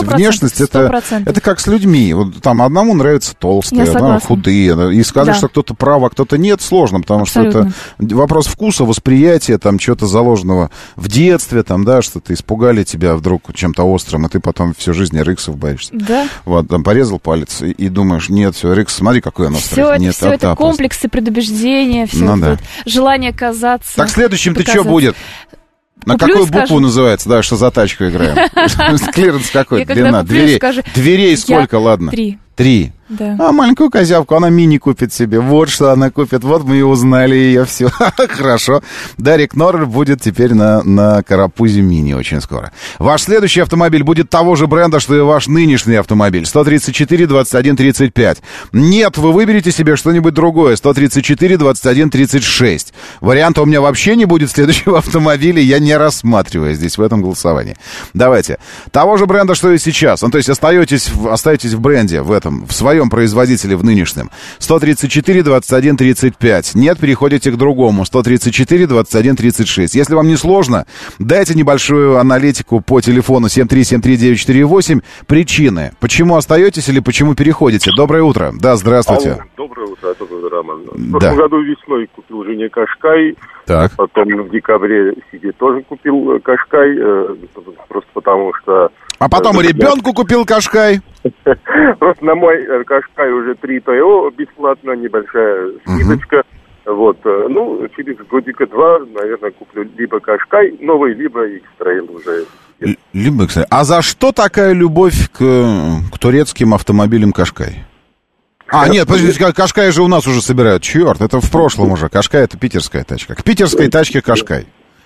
это как с людьми. Вот там одному нравятся толстые, одному худые. И сказать, что кто-то прав, а кто-то нет, сложно, потому что это вопрос вкуса, восприятия, там, чего-то заложенного в детстве, там, да, что-то испугали тебя вдруг чем-то острым, и ты потом всю жизнь рыксов боишься. Да. Вот, там, порезал палец и думаешь, нет, все, рыкс, смотри, какой он острый. Все это комплексы, предубеждение, все желание казаться. Так, следующим ты что будет? На какую букву называется? Да, что за тачку играем? Клиренс какой? Длина дверей сколько, ладно? 3. Да. А маленькую козявку она мини купит себе. Вот что она купит. Вот мы и узнали ее. Все. Хорошо. Дарик Норрелл будет теперь на Карапузе мини очень скоро. Ваш следующий автомобиль будет того же бренда, что и ваш нынешний автомобиль. 134 21 35. Нет, вы выберете себе что-нибудь другое. 134 21 36. Варианта у меня вообще не будет следующего автомобиля. Я не рассматриваю здесь в этом голосовании. Давайте. Того же бренда, что и сейчас. Ну, то есть остаетесь в бренде, в своем производителе, в нынешнем. 134 21 35. Нет, переходите к другому. 134 21 36. Если вам не сложно, дайте небольшую аналитику по телефону 7373948. Причины. Почему остаетесь или почему переходите? Доброе утро. Да, здравствуйте. Доброе утро, это Роман. В прошлом году весной купил жене Кашкай. Так. Потом в декабре себе тоже купил Кашкай. Просто потому что... А потом и ребенку купил Кашкай. Просто на мой Кашкай уже 3 ТО бесплатно, небольшая скидочка. Вот, ну, через годика 2, наверное, куплю либо Кашкай новый, либо X-Trail уже. Либо X-Trail. А за что такая любовь к турецким автомобилям Кашкай? Нет, подождите, Кашкай же у нас уже собирают. Черт, это в прошлом уже. Кашкай — это питерская тачка. К питерской тачке Кашкай.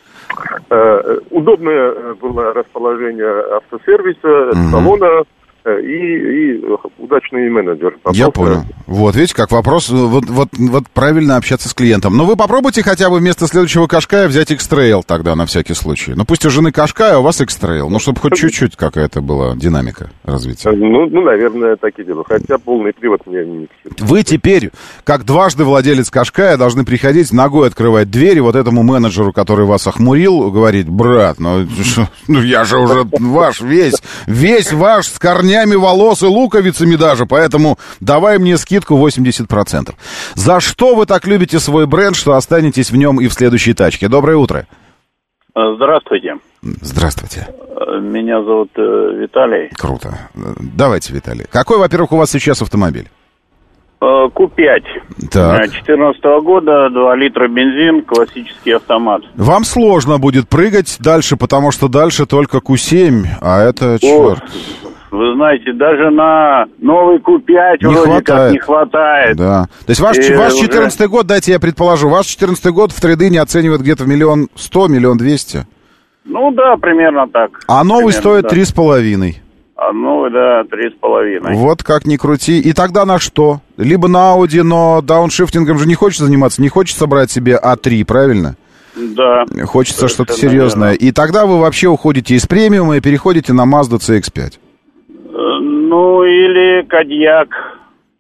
Удобное было расположение автосервиса, салона и удачный менеджер. Я понял. Вот, видите, как вопрос, вот правильно общаться с клиентом. Но вы попробуйте хотя бы вместо следующего Кашкая взять X-Trail тогда, на всякий случай. Ну, пусть у жены Кашкай, а у вас X-Trail. Ну, чтобы хоть чуть-чуть какая-то была динамика развития. Ну, наверное, так и делаю. Хотя полный привод мне не... Вы теперь, как дважды владелец Кашкая, должны приходить, ногой открывать дверь, и вот этому менеджеру, который вас охмурил, говорить: брат, ну я же уже ваш весь ваш с корнями волос и луковицами даже, поэтому давай мне скидку 80%. За что вы так любите свой бренд, что останетесь в нем и в следующей тачке? Доброе утро. Здравствуйте. Здравствуйте. Меня зовут Виталий. Круто. Давайте, Виталий. Какой, во-первых, у вас сейчас автомобиль? Q5. Так. 2014 года, 2 литра бензин, классический автомат. Вам сложно будет прыгать дальше, потому что дальше только Q7, а это черт. Вы знаете, даже на новый Q5 вроде как не хватает. Да. То есть ваш 14-й год, дайте я предположу, ваш 14-й год в трейдине оценивают где-то в 1 100 000, 1 200 000. Ну да, примерно так. А новый стоит 3,5. А новый, да, 3,5. Вот как ни крути. И тогда на что? Либо на Audi, но дауншифтингом же не хочется заниматься, не хочется брать себе A3, правильно? Да. Хочется что-то серьезное. Верно. И тогда вы вообще уходите из премиума и переходите на Mazda CX-5. Ну, или Кодиак.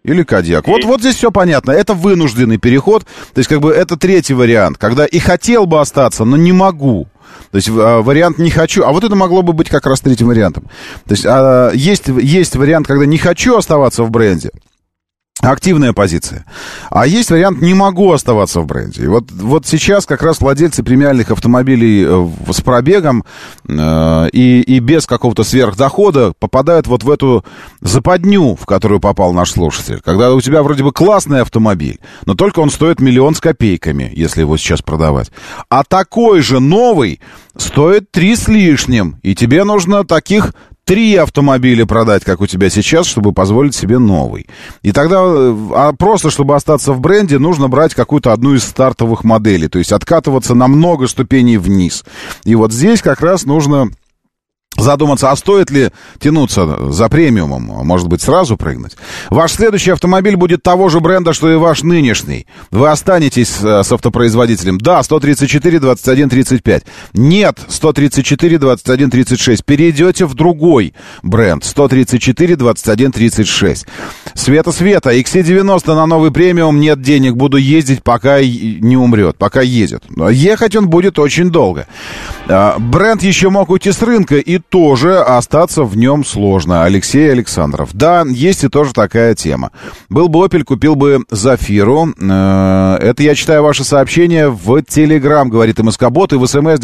или Кодиак. Вот здесь все понятно. Это вынужденный переход. То есть, как бы, это третий вариант, когда и хотел бы остаться, но не могу. То есть вариант «не хочу», а вот это могло бы быть как раз третьим вариантом. То есть есть вариант, когда не хочу оставаться в бренде, активная позиция. А есть вариант «не могу оставаться в бренде». И вот сейчас как раз владельцы премиальных автомобилей с пробегом и без какого-то сверхдохода попадают вот в эту западню, в которую попал наш слушатель. Когда у тебя вроде бы классный автомобиль, но только он стоит 1 000 000 с копейками, если его сейчас продавать. А такой же новый стоит 3 с лишним. И тебе нужно таких 3 автомобиля продать, как у тебя сейчас, чтобы позволить себе новый. И тогда, просто чтобы остаться в бренде, нужно брать какую-то одну из стартовых моделей. То есть откатываться на много ступеней вниз. И вот здесь как раз нужно задуматься, а стоит ли тянуться за премиумом, может быть, сразу прыгнуть. Ваш следующий автомобиль будет того же бренда, что и ваш нынешний. Вы останетесь с автопроизводителем. Да, 134, 21, 35. Нет, 134, 21, 36. Перейдете в другой бренд. 134, 21, 36. Света, XC90 на новый премиум. Нет денег, буду ездить, пока не умрет, пока едет. Ехать он будет очень долго. Бренд еще мог уйти с рынка, и тоже остаться в нем сложно. Алексей Александров. Да, есть и тоже такая тема. Был бы Opel, купил бы Зафиру. Это я читаю ваши сообщения в Телеграм, говорит МСК-бот, и в СМС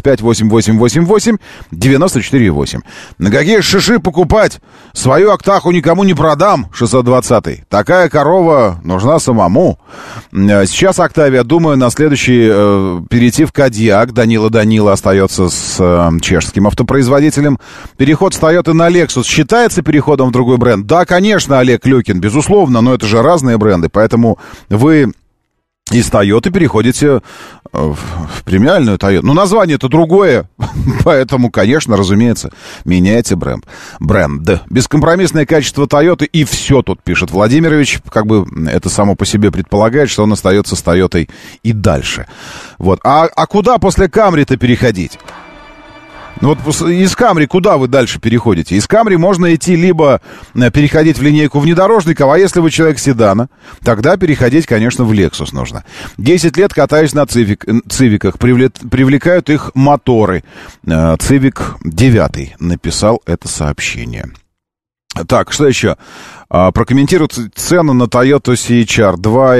925-8888-94-8. На какие шиши покупать? Свою Актаху никому не продам, 620-й. Такая корова нужна самому. Сейчас Октавия, думаю, на следующий перейти в Кодиак. Данила остается с чешским автопроизводителем. Переход с Toyota на Lexus считается переходом в другой бренд? Да, конечно, Олег Клюкин, безусловно, но это же разные бренды, поэтому вы из Toyota переходите в премиальную Toyota. Ну, название-то другое, поэтому, конечно, разумеется, меняйте бренд. Бескомпромиссное качество Toyota, и все тут, пишет Владимирович, как бы это само по себе предполагает, что он остается с Toyota и дальше. Вот. А куда после Camry-то переходить? Ну вот из Камри куда вы дальше переходите? Из Камри можно идти либо переходить в линейку внедорожников, а если вы человек седана, тогда переходить, конечно, в Lexus нужно. 10 лет катаюсь на Цивиках, привлекают их моторы. Цивик 9 написал это сообщение. Так, что еще? Прокомментируют цену на Toyota CHR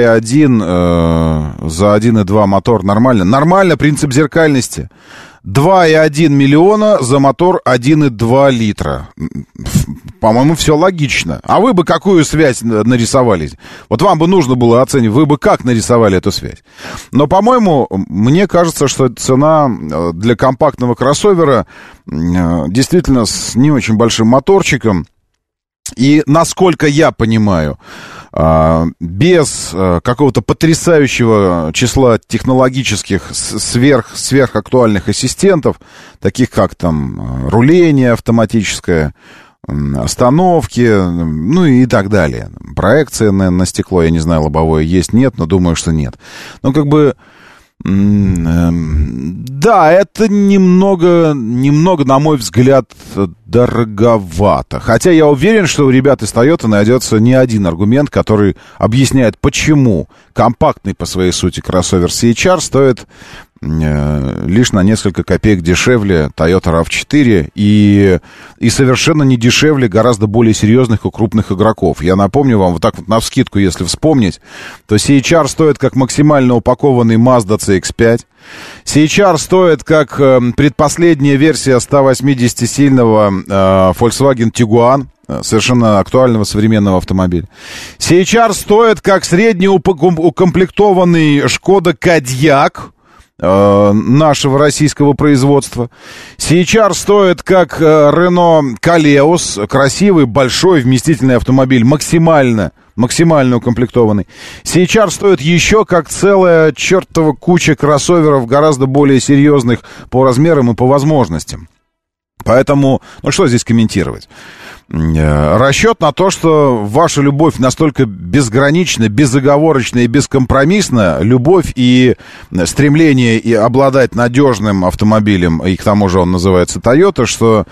2.1 за 1.2 мотор. Нормально? Нормально, принцип зеркальности. 2,1 миллиона за мотор 1,2 литра. По-моему, все логично. А вы бы какую связь нарисовали? Вот вам бы нужно было оценить, вы бы как нарисовали эту связь? Но, по-моему, мне кажется, что цена для компактного кроссовера действительно с не очень большим моторчиком. И, насколько я понимаю, без какого-то потрясающего числа технологических сверхактуальных ассистентов, таких как там руление автоматическое, остановки, ну и так далее. Проекция на стекло, я не знаю, лобовое есть, нет, но думаю, что нет. Ну, как бы... Да, это немного, на мой взгляд, дороговато. Хотя я уверен, что у ребят из Toyota найдется не один аргумент, который объясняет, почему компактный по своей сути кроссовер CHR стоит лишь на несколько копеек дешевле Toyota RAV4 и совершенно не дешевле гораздо более серьезных и крупных игроков. Я напомню вам, вот так вот навскидку, если вспомнить, то CHR стоит как максимально упакованный Mazda CX-5. CHR стоит как предпоследняя версия 180-сильного Volkswagen Tiguan, совершенно актуального современного автомобиля. CHR стоит как среднеукомплектованный Skoda Kodiaq нашего российского производства. CHR стоит как Renault Koleos, красивый, большой, вместительный автомобиль, максимально укомплектованный. CHR стоит еще как целая чертова куча кроссоверов, гораздо более серьезных по размерам и по возможностям. Поэтому, ну что здесь комментировать? Расчет на то, что ваша любовь настолько безгранична, безоговорочна и бескомпромиссна, любовь и стремление и обладать надежным автомобилем, и к тому же он называется Toyota, что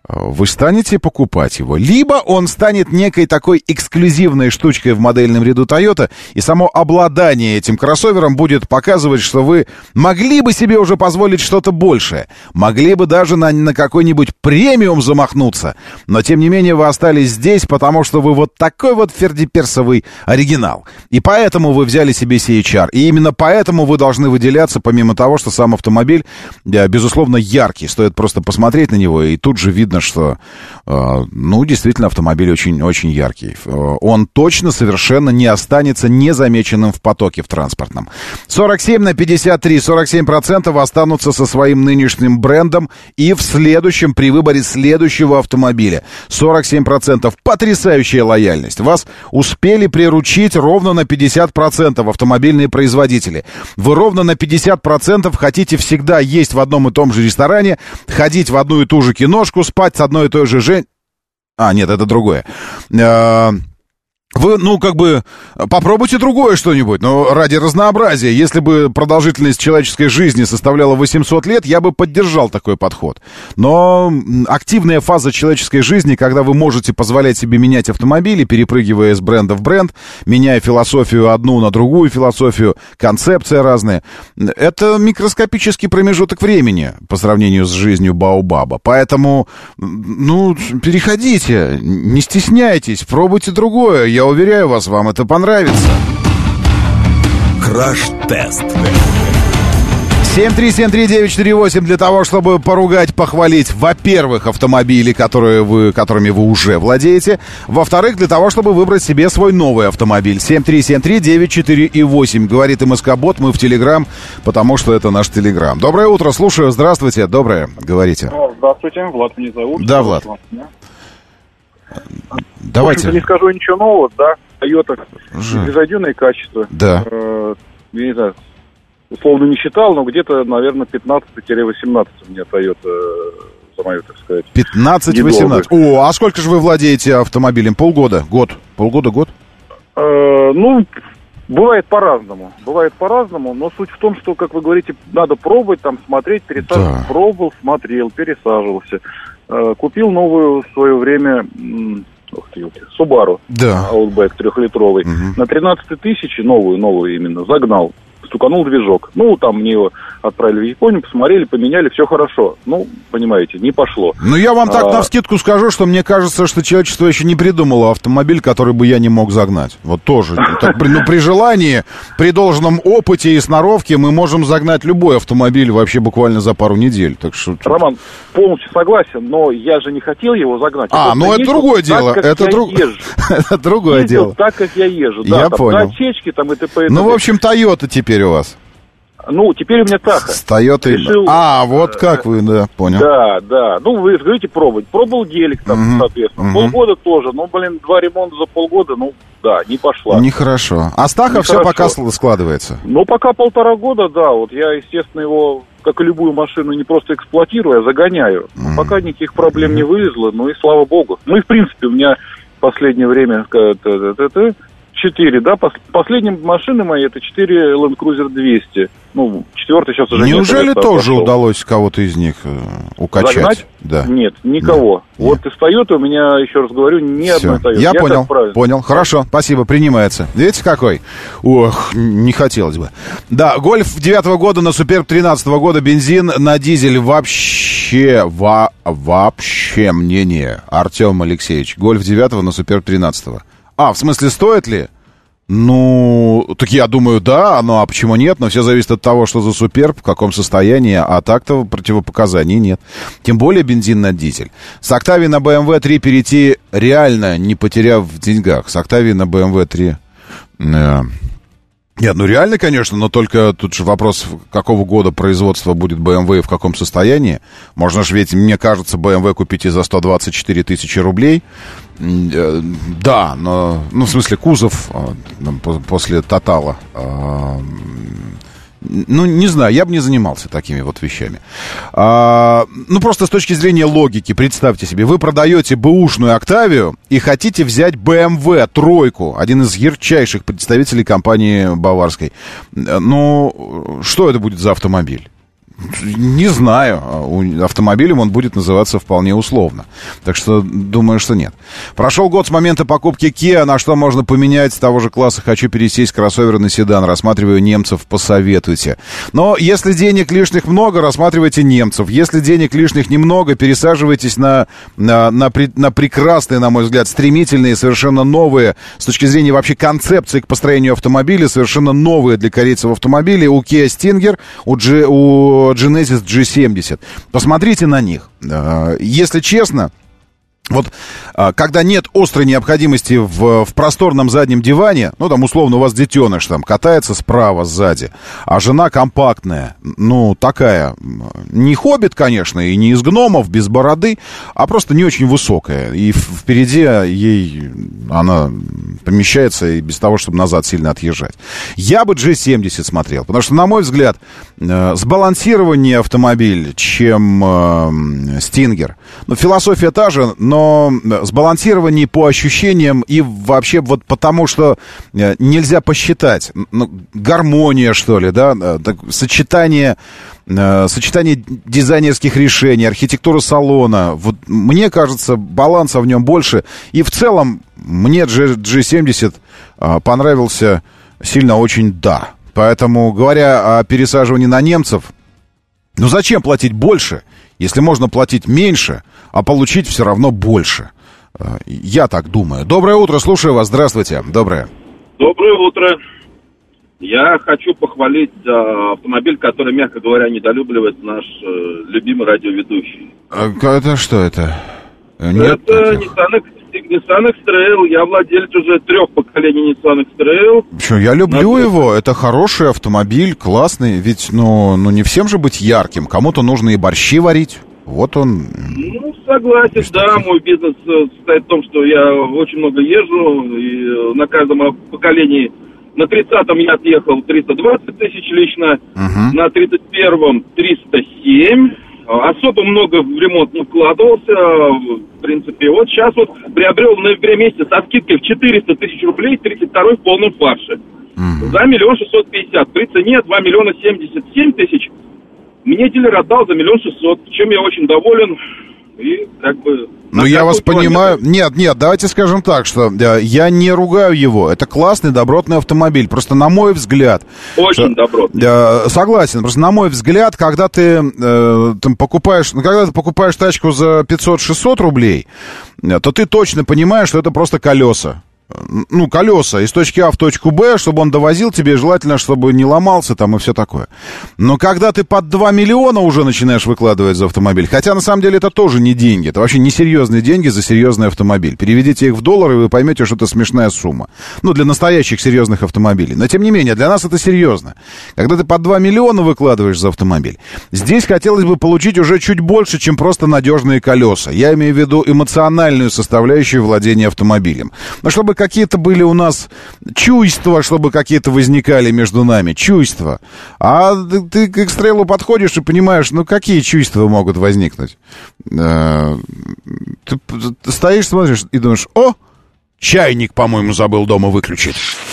вы станете покупать его. Либо он станет некой такой эксклюзивной штучкой в модельном ряду Toyota, и само обладание этим кроссовером будет показывать, что вы могли бы себе уже позволить что-то большее. Могли бы даже на какой-нибудь премиум замахнуться. Но, тем не менее, вы остались здесь, потому что вы вот такой вот фердиперсовый оригинал. И поэтому вы взяли себе CHR. И именно поэтому вы должны выделяться, помимо того, что сам автомобиль, безусловно, яркий. Стоит просто посмотреть на него, и тут же видно, что, действительно, автомобиль очень-очень яркий. Он точно совершенно не останется незамеченным в потоке в транспортном. 47/53, 47% останутся со своим нынешним брендом и в следующем, при выборе следующего автомобиля. 47%. Потрясающая лояльность. Вас успели приручить ровно на 50% автомобильные производители. Вы ровно на 50% хотите всегда есть в одном и том же ресторане, ходить в одну и ту же киношку, спать с одной и той же нет, это другое. Вы, попробуйте другое что-нибудь, ради разнообразия. Если бы продолжительность человеческой жизни составляла 800 лет, я бы поддержал такой подход. Но активная фаза человеческой жизни, когда вы можете позволять себе менять автомобили, перепрыгивая с бренда в бренд, меняя философию одну на другую философию, концепция разная, это микроскопический промежуток времени по сравнению с жизнью Баобаба. Поэтому, переходите, не стесняйтесь, пробуйте другое. Я уверяю вас, вам это понравится. Краш-тест. 7373948 для того, чтобы поругать, похвалить, во-первых, автомобили, которыми вы уже владеете. Во-вторых, для того, чтобы выбрать себе свой новый автомобиль. 7373948. Говорит МСК-бот, мы в Телеграм, потому что это наш Телеграм. Доброе утро, слушаю. Здравствуйте. Доброе. Говорите. Здравствуйте, Влад меня зовут. Да, Влад. Давайте. В общем-то, не скажу ничего нового, да. Toyota превзойденное качество. Да. Я не знаю, условно не считал, но где-то, наверное, 15-18 у меня Toyota за мою, так сказать. 15-18. О, а сколько же вы владеете автомобилем? Полгода? Год? Полгода, год? Бывает по-разному. Но суть в том, что, как вы говорите, надо пробовать, там, смотреть, пересаживаться. Да. Пробовал, смотрел, пересаживался. Купил новую в свое время Subaru. Да. Outback 3-литровый. На 13 тысяч, новую именно, загнал. Стуканул движок. Там мне его отправили в Японию, посмотрели, поменяли, все хорошо. Понимаете, не пошло. Я вам так навскидку скажу, что мне кажется, что человечество еще не придумало автомобиль, который бы я не мог загнать. Вот тоже. При желании, при должном опыте и сноровке мы можем загнать любой автомобиль вообще буквально за пару недель. Так что... Роман, полностью согласен, но я же не хотел его загнать. Это другое дело. Это другое дело. Так, как я езжу. Я понял. Отсечки там и т.п. В общем, Toyota теперь у вас. Теперь у меня Таха. С Toyota. Вот как вы, да, понял. Да. Вы говорите пробовать. Пробовал гелик там, соответственно. Полгода тоже. 2 ремонта за полгода, не пошла. Нехорошо. А с Таха все пока складывается? Пока 1,5 года, да. Вот я, естественно, его, как и любую машину, не просто эксплуатирую, а загоняю. Пока никаких проблем не вылезло, и слава богу. И, в принципе, у меня в последнее время 4, да, последние машины мои, это 4 Land Cruiser 200. 4-й сейчас уже... Неужели тоже удалось кого-то из них укачать? Загнать? Да. Нет, никого. Да. Вот из Toyota у меня, еще раз говорю, ни одной Toyota. Я понял. Хорошо, спасибо, принимается. Видите, какой? Ох, не хотелось бы. Да, Golf 9-го года на Superb 13-го года, бензин на дизель вообще мнение. Артем Алексеевич, Golf 9-го на Superb 13-го. В смысле, стоит ли? Так я думаю, да, а почему нет? Но все зависит от того, что за Суперб, в каком состоянии, а так-то противопоказаний нет. Тем более бензин на дизель. С Octavia на BMW 3 перейти реально, не потеряв в деньгах. С Octavia на BMW 3... Нет, реально, конечно, но только тут же вопрос, какого года производства будет BMW и в каком состоянии. Можно же ведь, мне кажется, BMW купить и за 124 тысячи рублей. Да, но, в смысле, кузов после Тотала. Не знаю, я бы не занимался такими вот вещами. Просто с точки зрения логики, представьте себе, вы продаете бэушную Октавию и хотите взять BMW тройку, один из ярчайших представителей компании баварской. Что это будет за автомобиль? Не знаю. Автомобилем он будет называться вполне условно. Так что думаю, что нет. Прошел год с момента покупки Kia. На что можно поменять с того же класса? Хочу пересесть с кроссовера на седан. Рассматриваю немцев, посоветуйте. Но если денег лишних много, рассматривайте немцев. Если денег лишних немного, пересаживайтесь на прекрасные, на мой взгляд, стремительные, совершенно новые, с точки зрения вообще концепции к построению автомобиля, совершенно новые для корейцев автомобили. У Kia Stinger, у Genesis G70. Посмотрите на них. Если честно, вот когда нет острой необходимости в просторном заднем диване, ну, там, условно, у вас детеныш там катается справа, сзади, а жена компактная, ну, такая, не хоббит, конечно, и не из гномов, без бороды, а просто не очень высокая, и впереди ей она помещается и без того, чтобы назад сильно отъезжать. Я бы G70 смотрел, потому что, на мой взгляд, сбалансированнее автомобиль, чем Stinger. Ну, философия та же, но сбалансирование по ощущениям и вообще вот потому, что нельзя посчитать. Ну, гармония, что ли, да? Сочетание дизайнерских решений, архитектура салона. Вот, мне кажется, баланса в нем больше. И в целом мне G70 понравился сильно очень, да. Поэтому, говоря о пересаживании на немцев, ну зачем платить больше, если можно платить меньше, а получить все равно больше? Я так думаю. Доброе утро, слушаю вас. Здравствуйте. Доброе. Доброе утро. Я хочу похвалить автомобиль, который, мягко говоря, недолюбливает наш любимый радиоведущий. Это что это? Нет, это Nissan X-Trail. Я владелец уже 3 поколений Nissan X-Trail. Что, я люблю его. Это хороший автомобиль, классный. Ведь, ну не всем же быть ярким. Кому-то нужно и борщи варить. Вот он. Ну, согласен, да. Мой бизнес состоит в том, что я очень много езжу. И на каждом поколении. На 30-м я отъехал 320 тысяч лично. На 31-м 307. Особо много в ремонт не вкладывался, в принципе. Вот сейчас вот приобрел в ноябре месяце со скидкой в 400 тысяч рублей, 32-й в полном фарше. За 1 650 000. При цене 2 077 000 мне дилер отдал за 1 600 000, чем я очень доволен. И как бы... Ну, я вас понимаю. Нет, давайте скажем так, что я не ругаю его. Это классный, добротный автомобиль. Просто на мой взгляд... Очень добротный. Согласен. Просто на мой взгляд, когда ты покупаешь тачку за 500-600 рублей, то ты точно понимаешь, что это просто колеса. Ну, колеса из точки А в точку Б, чтобы он довозил тебе, желательно, чтобы не ломался там и все такое. Но когда ты под 2 миллиона уже начинаешь выкладывать за автомобиль, хотя на самом деле это тоже не деньги, это вообще не серьезные деньги за серьезный автомобиль. Переведите их в доллары, и вы поймете, что это смешная сумма. Ну, для настоящих серьезных автомобилей. Но, тем не менее, для нас это серьезно. Когда ты под 2 миллиона выкладываешь за автомобиль, здесь хотелось бы получить уже чуть больше, чем просто надежные колеса. Я имею в виду эмоциональную составляющую владения автомобилем. Но чтобы какие-то были у нас чувства, чтобы какие-то возникали между нами, чувства. А ты к X-Trail подходишь и понимаешь, ну какие чувства могут возникнуть? Ты стоишь, смотришь и думаешь, о, чайник, по-моему, забыл дома выключить.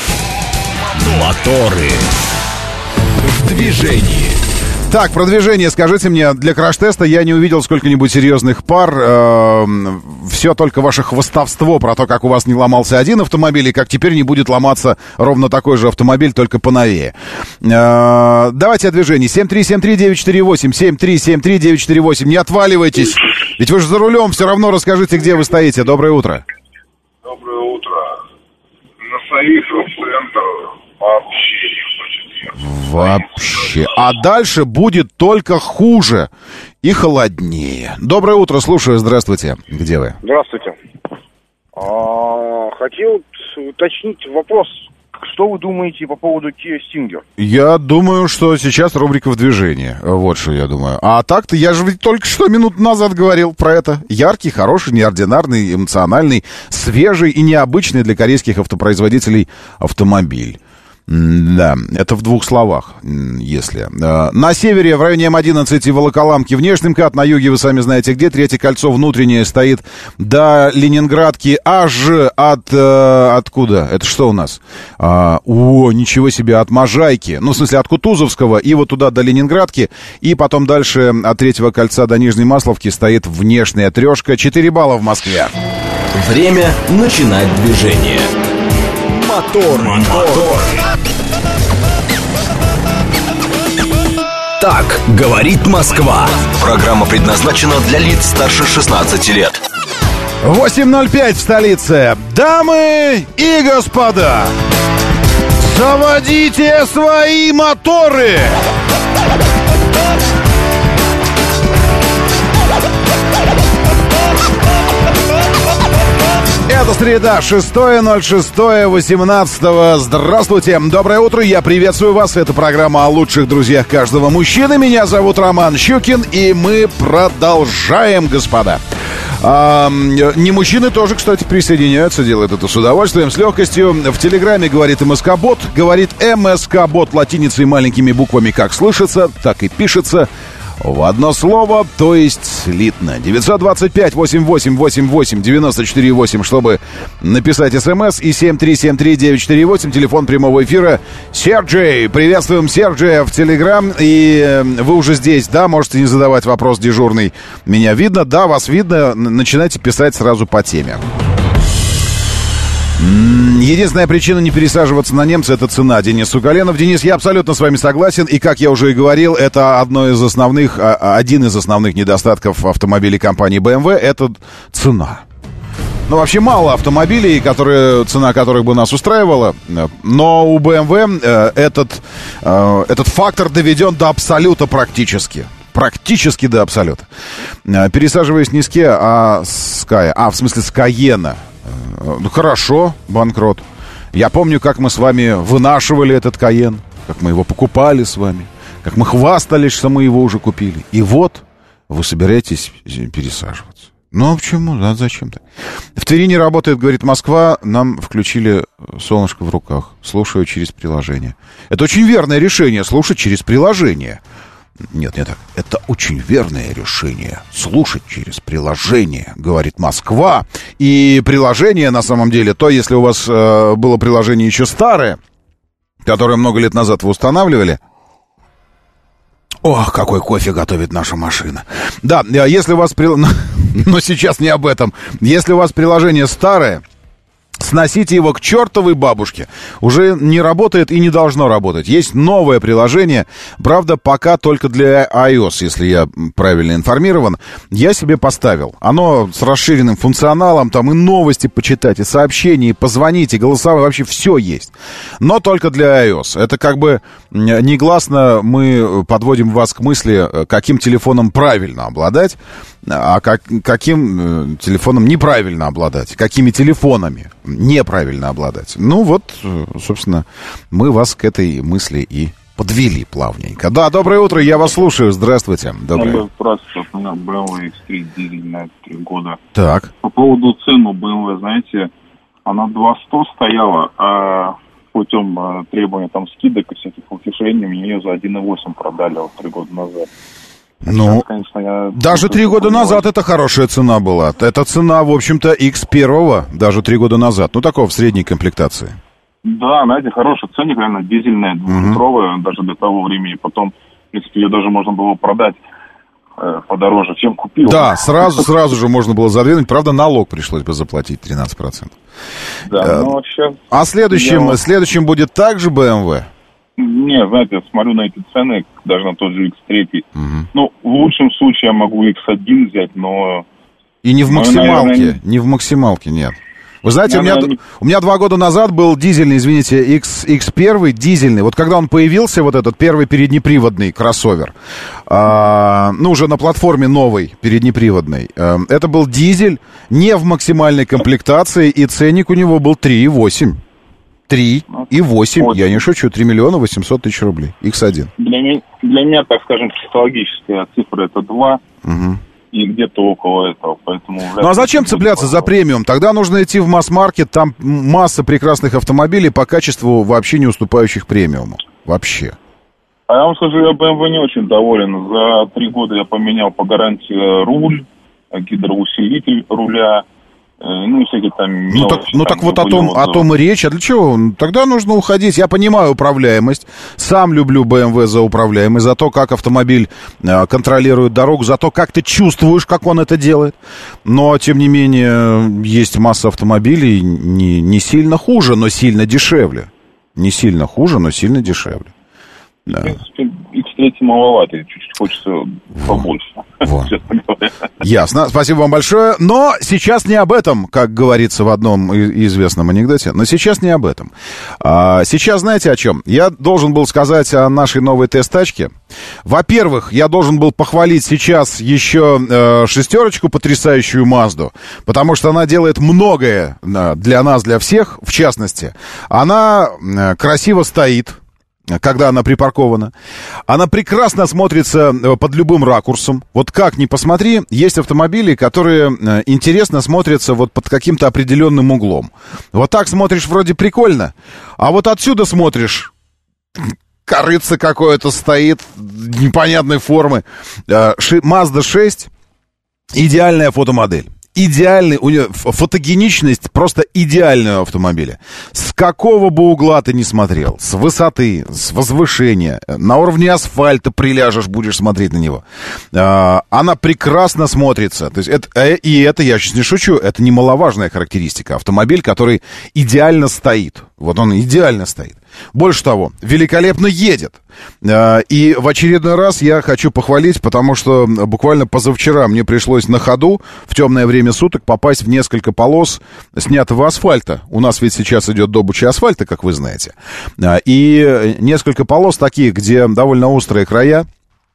Моторы в движении. Так, продвижение, скажите мне, для краш-теста я не увидел сколько-нибудь серьезных пар. Все только ваше хвастовство про то, как у вас не ломался один автомобиль, и как теперь не будет ломаться ровно такой же автомобиль, только поновее. Давайте о движении. 7373948, 7373948. Не отваливайтесь, ведь вы же за рулем, все равно расскажите, где вы стоите. Доброе утро. Доброе утро. На Союзов центр вообще не хочет. Вообще. А дальше будет только хуже и холоднее. Доброе утро, слушаю, здравствуйте. Где вы? Здравствуйте. Хотел уточнить вопрос. Что вы думаете по поводу Kia Stinger? Я думаю, что сейчас рубрика в движении. Вот что я думаю. А так-то я же ведь только что минут назад говорил про это. Яркий, хороший, неординарный, эмоциональный, свежий и необычный для корейских автопроизводителей автомобиль. Да, это в двух словах, если. На севере, в районе М11 и Волоколамки, внешний МКАД, на юге вы сами знаете где, третье кольцо внутреннее стоит до Ленинградки, аж от... откуда? Это что у нас? Ничего себе, от Можайки, ну, в смысле, от Кутузовского, и вот туда до Ленинградки, и потом дальше от третьего кольца до Нижней Масловки стоит внешняя трешка, 4 балла в Москве. Время начинать движение. Мотор. Так говорит Москва. Программа предназначена для лиц старше 16 лет. 8:05 в столице. Дамы и господа, заводите свои моторы! Это среда, 6.06.18. Здравствуйте, доброе утро, я приветствую вас. Это программа о лучших друзьях каждого мужчины. Меня зовут Роман Щукин, и мы продолжаем, господа. Не мужчины тоже, кстати, присоединяются, делают это с удовольствием, с легкостью. В Телеграме говорит МСК-бот, говорит МСК-бот латиницей и маленькими буквами, как слышится, так и пишется. В одно слово, то есть слитно. 925-88-88-94-8, чтобы написать СМС, и 7373948, телефон прямого эфира. Серджей, приветствуем Серджея в Телеграм, и вы уже здесь, да, можете не задавать вопрос дежурный. Меня видно, да, вас видно, начинайте писать сразу по теме. Единственная причина не пересаживаться на немца — это цена. Денис Сукаленов. Денис, я абсолютно с вами согласен. И, как я уже и говорил, это один из основных недостатков автомобилей компании BMW — это цена. Ну, вообще мало автомобилей, цена которых бы нас устраивала. Но у BMW этот фактор доведен до абсолюта практически. Практически до абсолюта. Пересаживаясь не с Kia, а с Kaya. В смысле с Cayenne. Ну, хорошо, банкрот. Я помню, как мы с вами вынашивали этот Кайен, как мы его покупали с вами, как мы хвастались, что мы его уже купили. И вот вы собираетесь пересаживаться. Ну, почему? Да, зачем-то? В Твери не работает, говорит Москва, нам включили солнышко в руках. Слушаю через приложение. Это очень верное решение, слушать через приложение. Нет, не так. Это очень верное решение. Слушать через приложение, говорит Москва. И приложение, на самом деле, то, если у вас было приложение еще старое, которое много лет назад вы устанавливали. Ох, какой кофе готовит наша машина. Да, если у вас... Но сейчас не об этом. Если у вас приложение старое, сносите его к чертовой бабушке. Уже не работает и не должно работать. Есть новое приложение, правда, пока только для iOS, если я правильно информирован. Я себе поставил. Оно с расширенным функционалом, там и новости почитать, и сообщения, и позвонить, и голосовые, вообще все есть. Но только для iOS. Это как бы негласно мы подводим вас к мысли, каким телефоном правильно обладать, а каким телефоном неправильно обладать, какими телефонами неправильно обладать. Ну вот, собственно, мы вас к этой мысли и подвели плавненько. Да, доброе утро, я вас слушаю, здравствуйте. Доброе. Здравствуйте, у меня BMW X3 дизельная, 3 года. Так. По поводу цены BMW, знаете, она 200 стояла, а путем требования там скидок и всяких утешений мне ее за 1,8 продали 3 года назад. Ну, сейчас, конечно, даже 3 года назад это хорошая цена была. Это цена, в общем-то, X1 даже 3 года назад. Ну, такого в средней комплектации. Да, знаете, хороший ценник, реально, дизельная, двухлитровая, даже для того времени. Потом, в принципе, ее даже можно было продать подороже, чем купил. Да, сразу же можно было задвинуть. Правда, налог пришлось бы заплатить 13%. Да, но сейчас... А следующим будет также BMW? Не, знаете, я смотрю на эти цены, даже на тот же X3. Ну, в лучшем случае я могу X1 взять, но... И не в максималке, наверное... не в максималке, нет. Вы знаете, у меня 2 года назад был дизельный, извините, X1 дизельный. Вот когда он появился, вот этот первый переднеприводный кроссовер, ну, уже на платформе новой переднеприводной, это был дизель не в максимальной комплектации, и ценник у него был 3,8. 3,8, я не шучу, 3 миллиона 800 тысяч рублей, X1. Для меня, так скажем, психологическая цифра это 2. и где-то около этого. Поэтому, ну а зачем цепляться за премиум? Тогда нужно идти в масс-маркет, там масса прекрасных автомобилей по качеству вообще не уступающих премиуму. Вообще. А я вам скажу, я BMW не очень доволен. За 3 года я поменял по гарантии руль, гидроусилитель руля, ну и всякие там мелочи. Ну так вот о том и речь. А для чего? Тогда нужно уходить. Я понимаю управляемость. Сам люблю BMW за управляемость, за то, как автомобиль контролирует дорогу, за то, как ты чувствуешь, как он это делает. Но, тем не менее, есть масса автомобилей не сильно хуже, но сильно дешевле. Не сильно хуже, но сильно дешевле. Да. В принципе, X3 маловато, чуть-чуть хочется побольше. Ясно, спасибо вам большое. Но сейчас не об этом, как говорится в одном известном анекдоте. Но сейчас не об этом. Сейчас знаете о чем? Я должен был сказать о нашей новой тест-тачке. Во-первых, я должен был похвалить сейчас еще шестерочку, потрясающую Мазду, потому что она делает многое для нас, для всех. В частности, она красиво стоит, когда она припаркована. Она прекрасно смотрится под любым ракурсом. Вот как ни посмотри, есть автомобили, которые интересно смотрятся вот под каким-то определенным углом. Вот так смотришь, вроде прикольно, а вот отсюда смотришь, корыце какое-то стоит непонятной формы. Mazda 6 идеальная фотомодель. Идеальный, у нее фотогеничность просто идеальная у автомобиля. С какого бы угла ты ни смотрел, с высоты, с возвышения, на уровне асфальта приляжешь, будешь смотреть на него. Она прекрасно смотрится. То есть это я сейчас не шучу, это немаловажная характеристика. Автомобиль, который идеально стоит. Вот он идеально стоит. Больше того, великолепно едет. И в очередной раз я хочу похвалить, потому что буквально позавчера мне пришлось на ходу в темное время суток попасть в несколько полос снятого асфальта. У нас ведь сейчас идет добыча асфальта, как вы знаете. И несколько полос таких, где довольно острые края,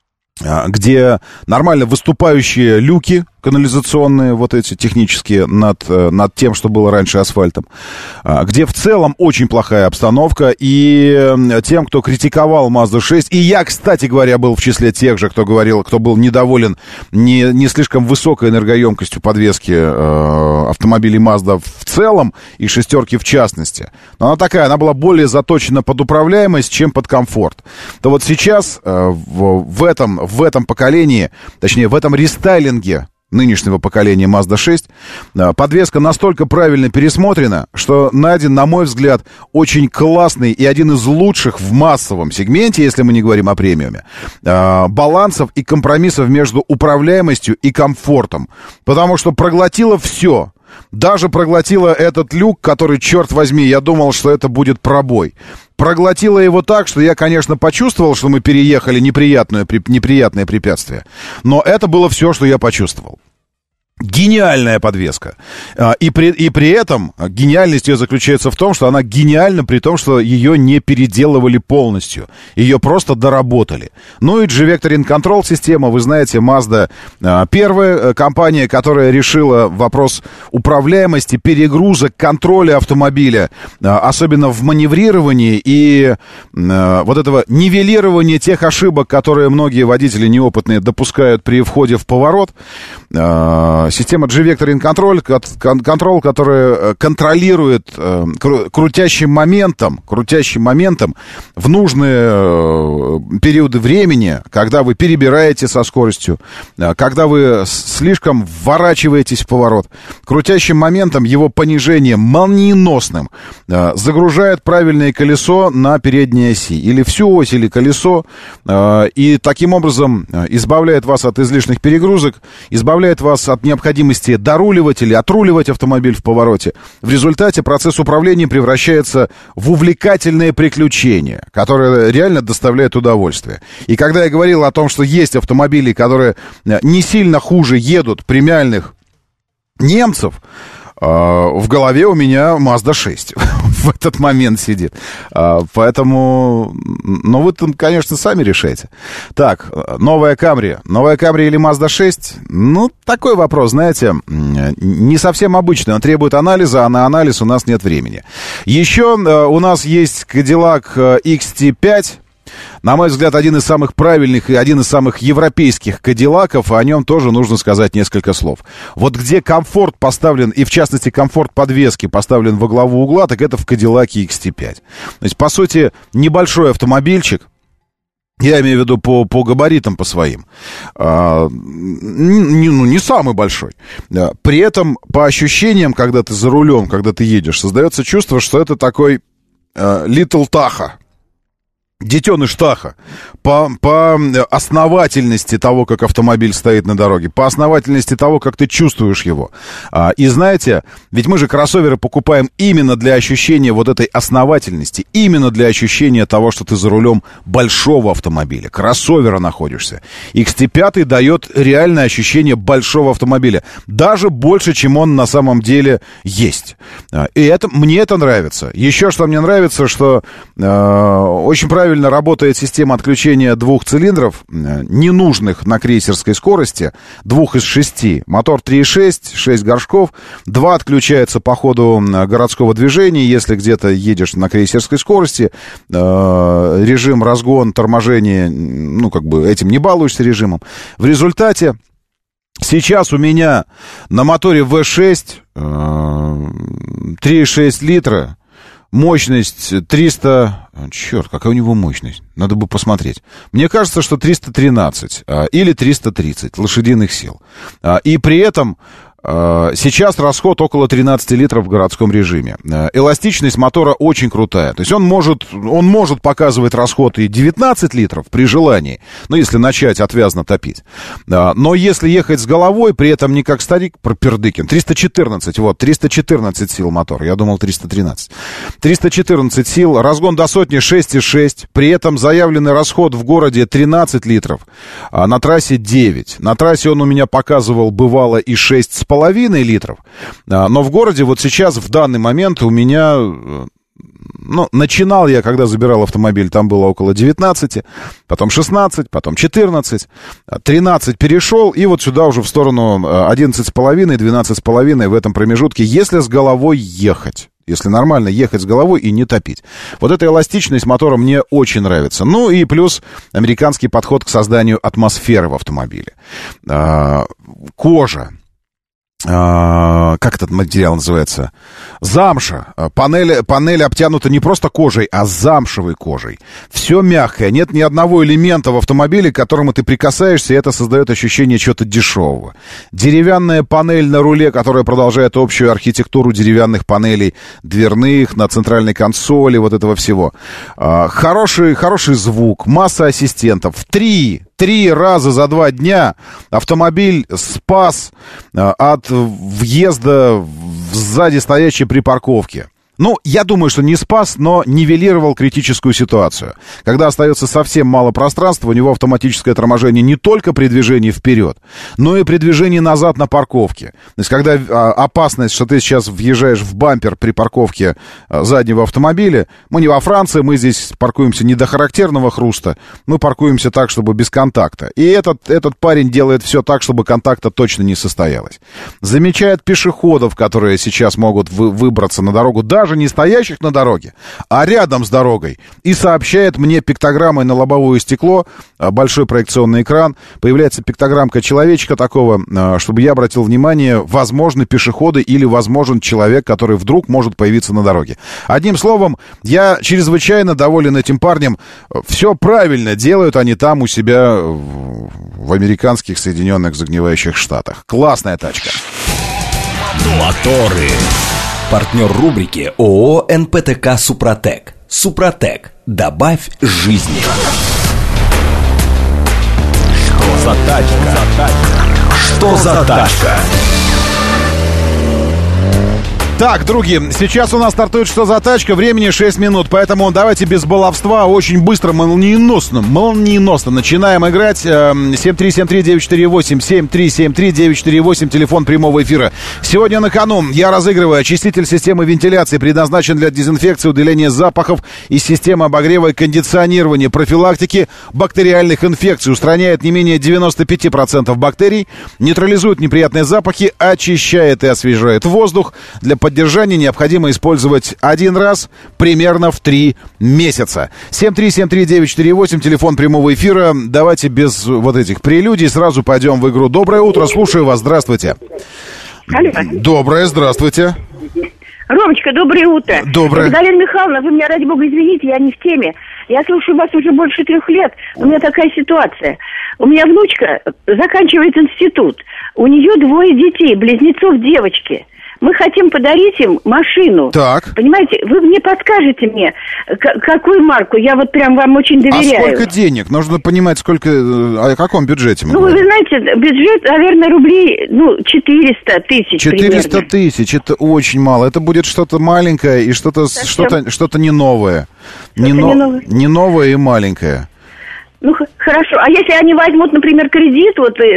где нормально выступающие люки канализационные, вот эти технические, над тем, что было раньше асфальтом, где в целом очень плохая обстановка, и тем, кто критиковал Mazda 6, и я, кстати говоря, был в числе тех же, кто был недоволен не слишком высокой энергоемкостью подвески автомобилей Mazda в целом, и шестерки в частности. Но она была более заточена под управляемость, чем под комфорт. То вот сейчас в этом поколении, точнее, в этом рестайлинге нынешнего поколения Mazda 6, подвеска настолько правильно пересмотрена, что найден, на мой взгляд, очень классный и один из лучших в массовом сегменте, если мы не говорим о премиуме, балансов и компромиссов между управляемостью и комфортом. Потому что проглотила все. Даже проглотила этот люк, который, черт возьми, я думал, что это будет пробой. Проглотила его так, что я, конечно, почувствовал, что мы переехали неприятное препятствие. Но это было все, что я почувствовал. Гениальная подвеска. И при этом гениальность ее заключается в том, что она гениальна при том, что ее не переделывали полностью. Ее просто доработали. Ну и G-Vectoring Control система, вы знаете, Mazda первая компания, которая решила вопрос управляемости, перегрузок, контроля автомобиля, особенно в маневрировании и вот этого нивелирования тех ошибок, которые многие водители неопытные допускают при входе в поворот. Система G-Vectoring Control, которая контролирует крутящим моментом в нужные периоды времени, когда вы перебираете со скоростью, когда вы слишком вворачиваетесь в поворот. Крутящим моментом, его понижением молниеносным загружает правильное колесо на передней оси, или всю ось, или колесо, и таким образом избавляет вас от излишних перегрузок, избавляет вас от необходимости доруливать или отруливать автомобиль в повороте. В результате процесс управления превращается в увлекательное приключение, которое реально доставляет удовольствие. И когда я говорил о том, что есть автомобили, которые не сильно хуже едут премиальных немцев, в голове у меня Mazda 6 в этот момент сидит. Поэтому, ну, вы там, конечно, сами решайте. Так, новая Camry или Mazda 6? Ну, такой вопрос, знаете, не совсем обычный. Он требует анализа, а на анализ у нас нет времени. Еще у нас есть Cadillac XT5. на мой взгляд, один из самых правильных и один из самых европейских кадиллаков, о нем тоже нужно сказать несколько слов. Вот где комфорт поставлен, и в частности комфорт подвески поставлен во главу угла, так это в Кадиллаке XT5. То есть, по сути, небольшой автомобильчик, я имею в виду по габаритам, по своим. Не самый большой. При этом, по ощущениям, когда ты за рулем, когда ты едешь, создается чувство, что это такой Little Tahoe. Детеныш Таха. По основательности того, как автомобиль стоит на дороге, по основательности того, как ты чувствуешь его. И знаете, ведь мы же кроссоверы покупаем именно для ощущения вот этой основательности, именно для ощущения того, что ты за рулем большого автомобиля, кроссовера находишься. XT5 дает реальное ощущение большого автомобиля, даже больше, чем он на самом деле есть. И мне это нравится. Еще что мне нравится, что очень правильно работает система отключения двух цилиндров, ненужных на крейсерской скорости, 2 из 6. Мотор 3.6, 6 горшков. 2 отключается по ходу городского движения, если где-то едешь на крейсерской скорости. Режим разгон, торможение, этим не балуешься режимом. В результате сейчас у меня на моторе V6 3,6 литра, мощность 300... Черт, какая у него мощность? Надо бы посмотреть. Мне кажется, что 313 или 330 лошадиных сил. И при этом сейчас расход около 13 литров в городском режиме. Эластичность мотора очень крутая. То есть он может показывать расход и 19 литров при желании, если начать отвязно топить. Но если ехать с головой, при этом не как старик Пердыкин, 314 сил мотор. Я думал 313. 314 сил, разгон до сотни 6,6. При этом заявленный расход в городе 13 литров, а на трассе 9. На трассе он у меня показывал, бывало, и 6,5 литров. Но в городе вот сейчас, в данный момент, у меня... начинал я, когда забирал автомобиль, там было около 19, потом 16, потом 14, 13 перешел, и вот сюда уже в сторону 11,5, 12,5 в этом промежутке, если с головой ехать. Если нормально ехать с головой и не топить. Вот эта эластичность мотора мне очень нравится. Ну и плюс американский подход к созданию атмосферы в автомобиле. Кожа. Как этот материал называется? Замша. Панель обтянута не просто кожей, а замшевой кожей. Все мягкое. Нет ни одного элемента в автомобиле, к которому ты прикасаешься, и это создает ощущение чего-то дешевого. Деревянная панель на руле, которая продолжает общую архитектуру деревянных панелей дверных, на центральной консоли, вот этого всего. Хороший звук, масса ассистентов. Три раза за 2 дня автомобиль спас от въезда в сзади стоящей припарковке. Ну, я думаю, что не спас, но нивелировал критическую ситуацию. Когда остается совсем мало пространства, у него автоматическое торможение не только при движении вперед, но и при движении назад на парковке. То есть, когда опасность, что ты сейчас въезжаешь в бампер при парковке заднего автомобиля, мы не во Франции, мы здесь паркуемся не до характерного хруста, мы паркуемся так, чтобы без контакта. И этот парень делает все так, чтобы контакта точно не состоялось. Замечает пешеходов, которые сейчас могут выбраться на дорогу, даже не стоящих на дороге, а рядом с дорогой, и сообщает мне пиктограммой на лобовое стекло, большой проекционный экран, появляется пиктограммка человечка такого, чтобы я обратил внимание, возможны пешеходы или возможен человек, который вдруг может появиться на дороге. Одним словом, я чрезвычайно доволен этим парнем. Все правильно делают они там у себя в американских Соединенных Загнивающих Штатах. Классная тачка. Моторы. Партнер рубрики ООО «НПТК Супротек». Супротек. Добавь жизни. Что за тачка? Что за тачка? Так, други, сейчас у нас стартует «Что за тачка?». Времени 6 минут, поэтому давайте без баловства, очень быстро, молниеносно начинаем играть. 7373948, 7373948, телефон прямого эфира. Сегодня на кону я разыгрываю очиститель системы вентиляции, предназначен для дезинфекции, удаления запахов из системы обогрева и кондиционирования, профилактики бактериальных инфекций, устраняет не менее 95% бактерий, нейтрализует неприятные запахи, очищает и освежает воздух для поддержания поддержания необходимо использовать один раз примерно в 3 месяца. 7373948, телефон прямого эфира. Давайте без вот этих прелюдий сразу пойдем в игру. Доброе утро, слушаю вас, здравствуйте. Алло. Доброе, здравствуйте. Ромочка, доброе утро. Доброе. Галина Михайловна, вы меня, ради бога, извините, я не в теме. Я слушаю вас уже больше 3 лет. У меня такая ситуация. У меня внучка заканчивает институт. У нее 2 детей, близнецов, девочки. Мы хотим подарить им машину. Так. Понимаете, вы мне подскажете мне, какую марку? Я вот прям вам очень доверяю. А сколько денег? Нужно понимать, сколько... О каком бюджете мы говорим? Вы знаете, бюджет, наверное, рублей, 400 тысяч 400 примерно. тысяч, это очень мало. Это будет что-то маленькое и что-то не новое. Не новое и маленькое. Ну, хорошо. А если они возьмут, например, кредит,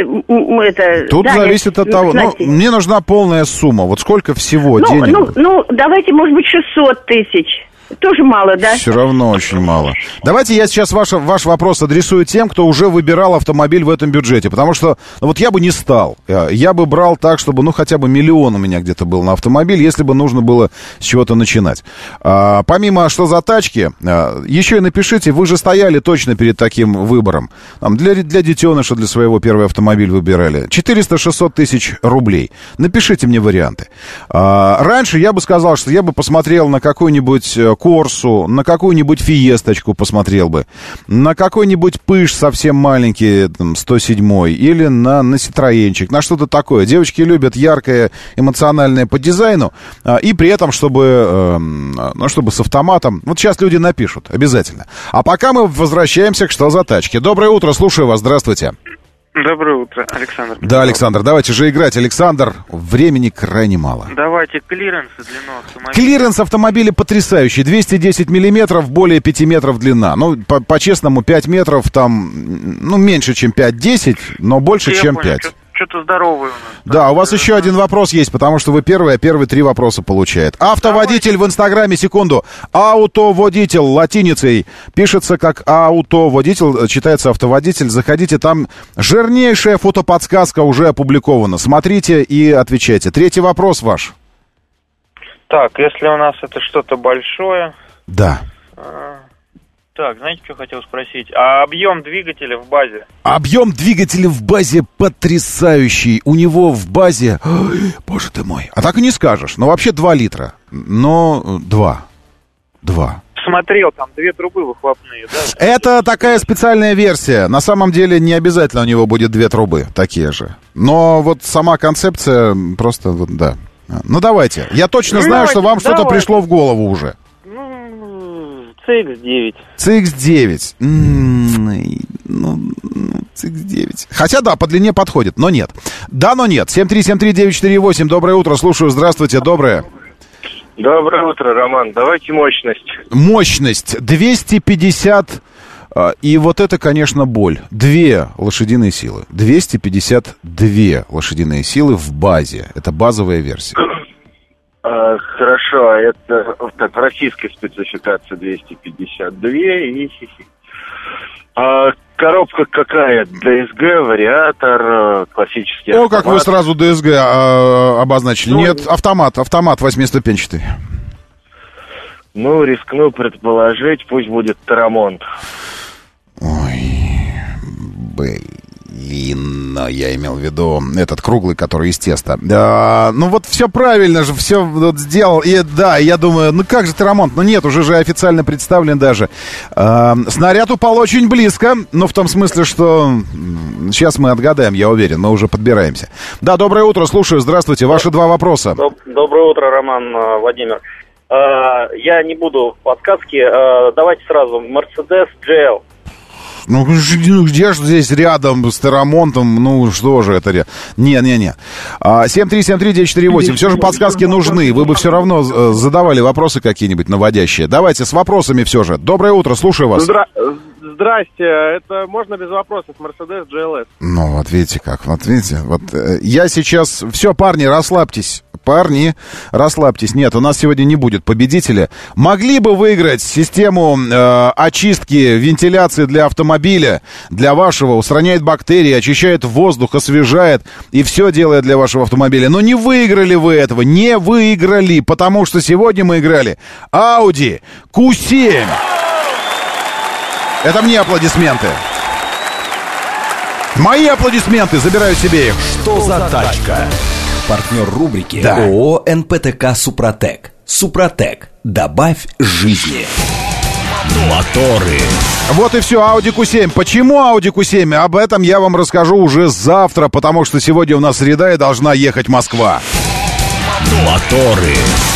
это... Тут зависит от того... мне нужна полная сумма. Вот сколько всего денег? Давайте, может быть, 600 тысяч. Тоже мало, да? Все равно очень мало. Давайте я сейчас ваш вопрос адресую тем, кто уже выбирал автомобиль в этом бюджете. Потому что вот я бы не стал. Я бы брал так, чтобы хотя бы 1 миллион у меня где-то был на автомобиль, если бы нужно было с чего-то начинать. Помимо что за тачки, еще и напишите, вы же стояли точно перед таким выбором. Для детеныша, для своего первый автомобиль выбирали. 400-600 тысяч рублей. Напишите мне варианты. Раньше я бы сказал, что я бы посмотрел на какой-нибудь Корсу, на какую-нибудь Фиесточку посмотрел бы, на какой-нибудь Пыш совсем маленький, 107-й, или на Ситроенчик, на что-то такое. Девочки любят яркое, эмоциональное по дизайну, и при этом, чтобы с автоматом. Вот сейчас люди напишут, обязательно. А пока мы возвращаемся к «Что за тачки». Доброе утро, слушаю вас, здравствуйте. Доброе утро, Александр. Да, Александр, давайте же играть. Александр, времени крайне мало. Давайте клиренс и длину автомобиля. Клиренс автомобиля потрясающий. 210 миллиметров, более 5 метров длина. По-честному, 5 метров там, меньше, чем 5-10, но больше, чем 5. Что-то здоровое у нас. Да, у вас еще один вопрос есть, потому что вы первые 3 вопроса получает. Автоводитель в Инстаграме, секунду. Аутоводитель латиницей. Пишется как аутоводитель, читается автоводитель. Заходите, там жирнейшая фотоподсказка уже опубликована. Смотрите и отвечайте. 3 вопрос ваш. Так, если у нас это что-то большое... Да. Так, знаете, что хотел спросить? А объем двигателя в базе? Объем двигателя в базе потрясающий. У него в базе... Ой, боже ты мой. А так и не скажешь. Вообще 2 литра. Но 2. Смотрел, там 2 трубы выхлопные, да? Это такая специальная версия. На самом деле не обязательно у него будет 2 трубы. Такие же. Но вот сама концепция просто... да. Давайте. Я точно знаю, что вам что-то пришло в голову уже. CX-9. CX-9. CX-9. Хотя, да, по длине подходит, но нет. Да, но нет. 7373948. Доброе утро, слушаю. Здравствуйте, доброе. Доброе утро, Роман. Давайте мощность. Мощность 250. И вот это, конечно, боль. 2 лошадиные силы. 252 лошадиные силы в базе. Это базовая версия. Хорошо, это так, российская спецификация 252 и... коробка какая? ДСГ, вариатор, классический автомат. Как вы сразу ДСГ обозначили. Нет, автомат 8-ступенчатый. Рискну предположить, пусть будет Тарамонт. Ой, но я имел в виду этот круглый, который из теста. Вот все правильно же, все сделал. И да, я думаю, как же Тарамонт? Нет, уже официально представлен даже. Снаряд упал очень близко, в том смысле, что сейчас мы отгадаем, я уверен, мы уже подбираемся. Да, доброе утро, слушаю, здравствуйте, ваши 2 вопроса. Доброе утро, Роман, Владимир. Я не буду подсказки, давайте сразу, Mercedes GL. Где же здесь рядом с Тарамонтом? Что же это? Не. 7373948. Все же подсказки нужны. Вы бы все равно задавали вопросы какие-нибудь наводящие. Давайте с вопросами все же. Доброе утро, слушаю вас. Здрасте, это можно без вопросов, Mercedes GLS. Вот видите как, я сейчас... Все, парни, расслабьтесь. парни, расслабьтесь. Нет, у нас сегодня не будет победителя. Могли бы выиграть систему очистки, вентиляции для автомобиля, для вашего, устраняет бактерии, очищает воздух, освежает и все делает для вашего автомобиля. Но не выиграли вы этого, не выиграли, потому что сегодня мы играли Audi Q7. Это мне аплодисменты. Мои аплодисменты, забираю себе их. Что за тачка? Партнер рубрики ООО «НПТК Супротек». Супротек. Добавь жизни. Моторы. Вот и все, Audi Q7. Почему Audi Q7? Об этом я вам расскажу уже завтра, потому что сегодня у нас среда и должна ехать Москва. Моторы.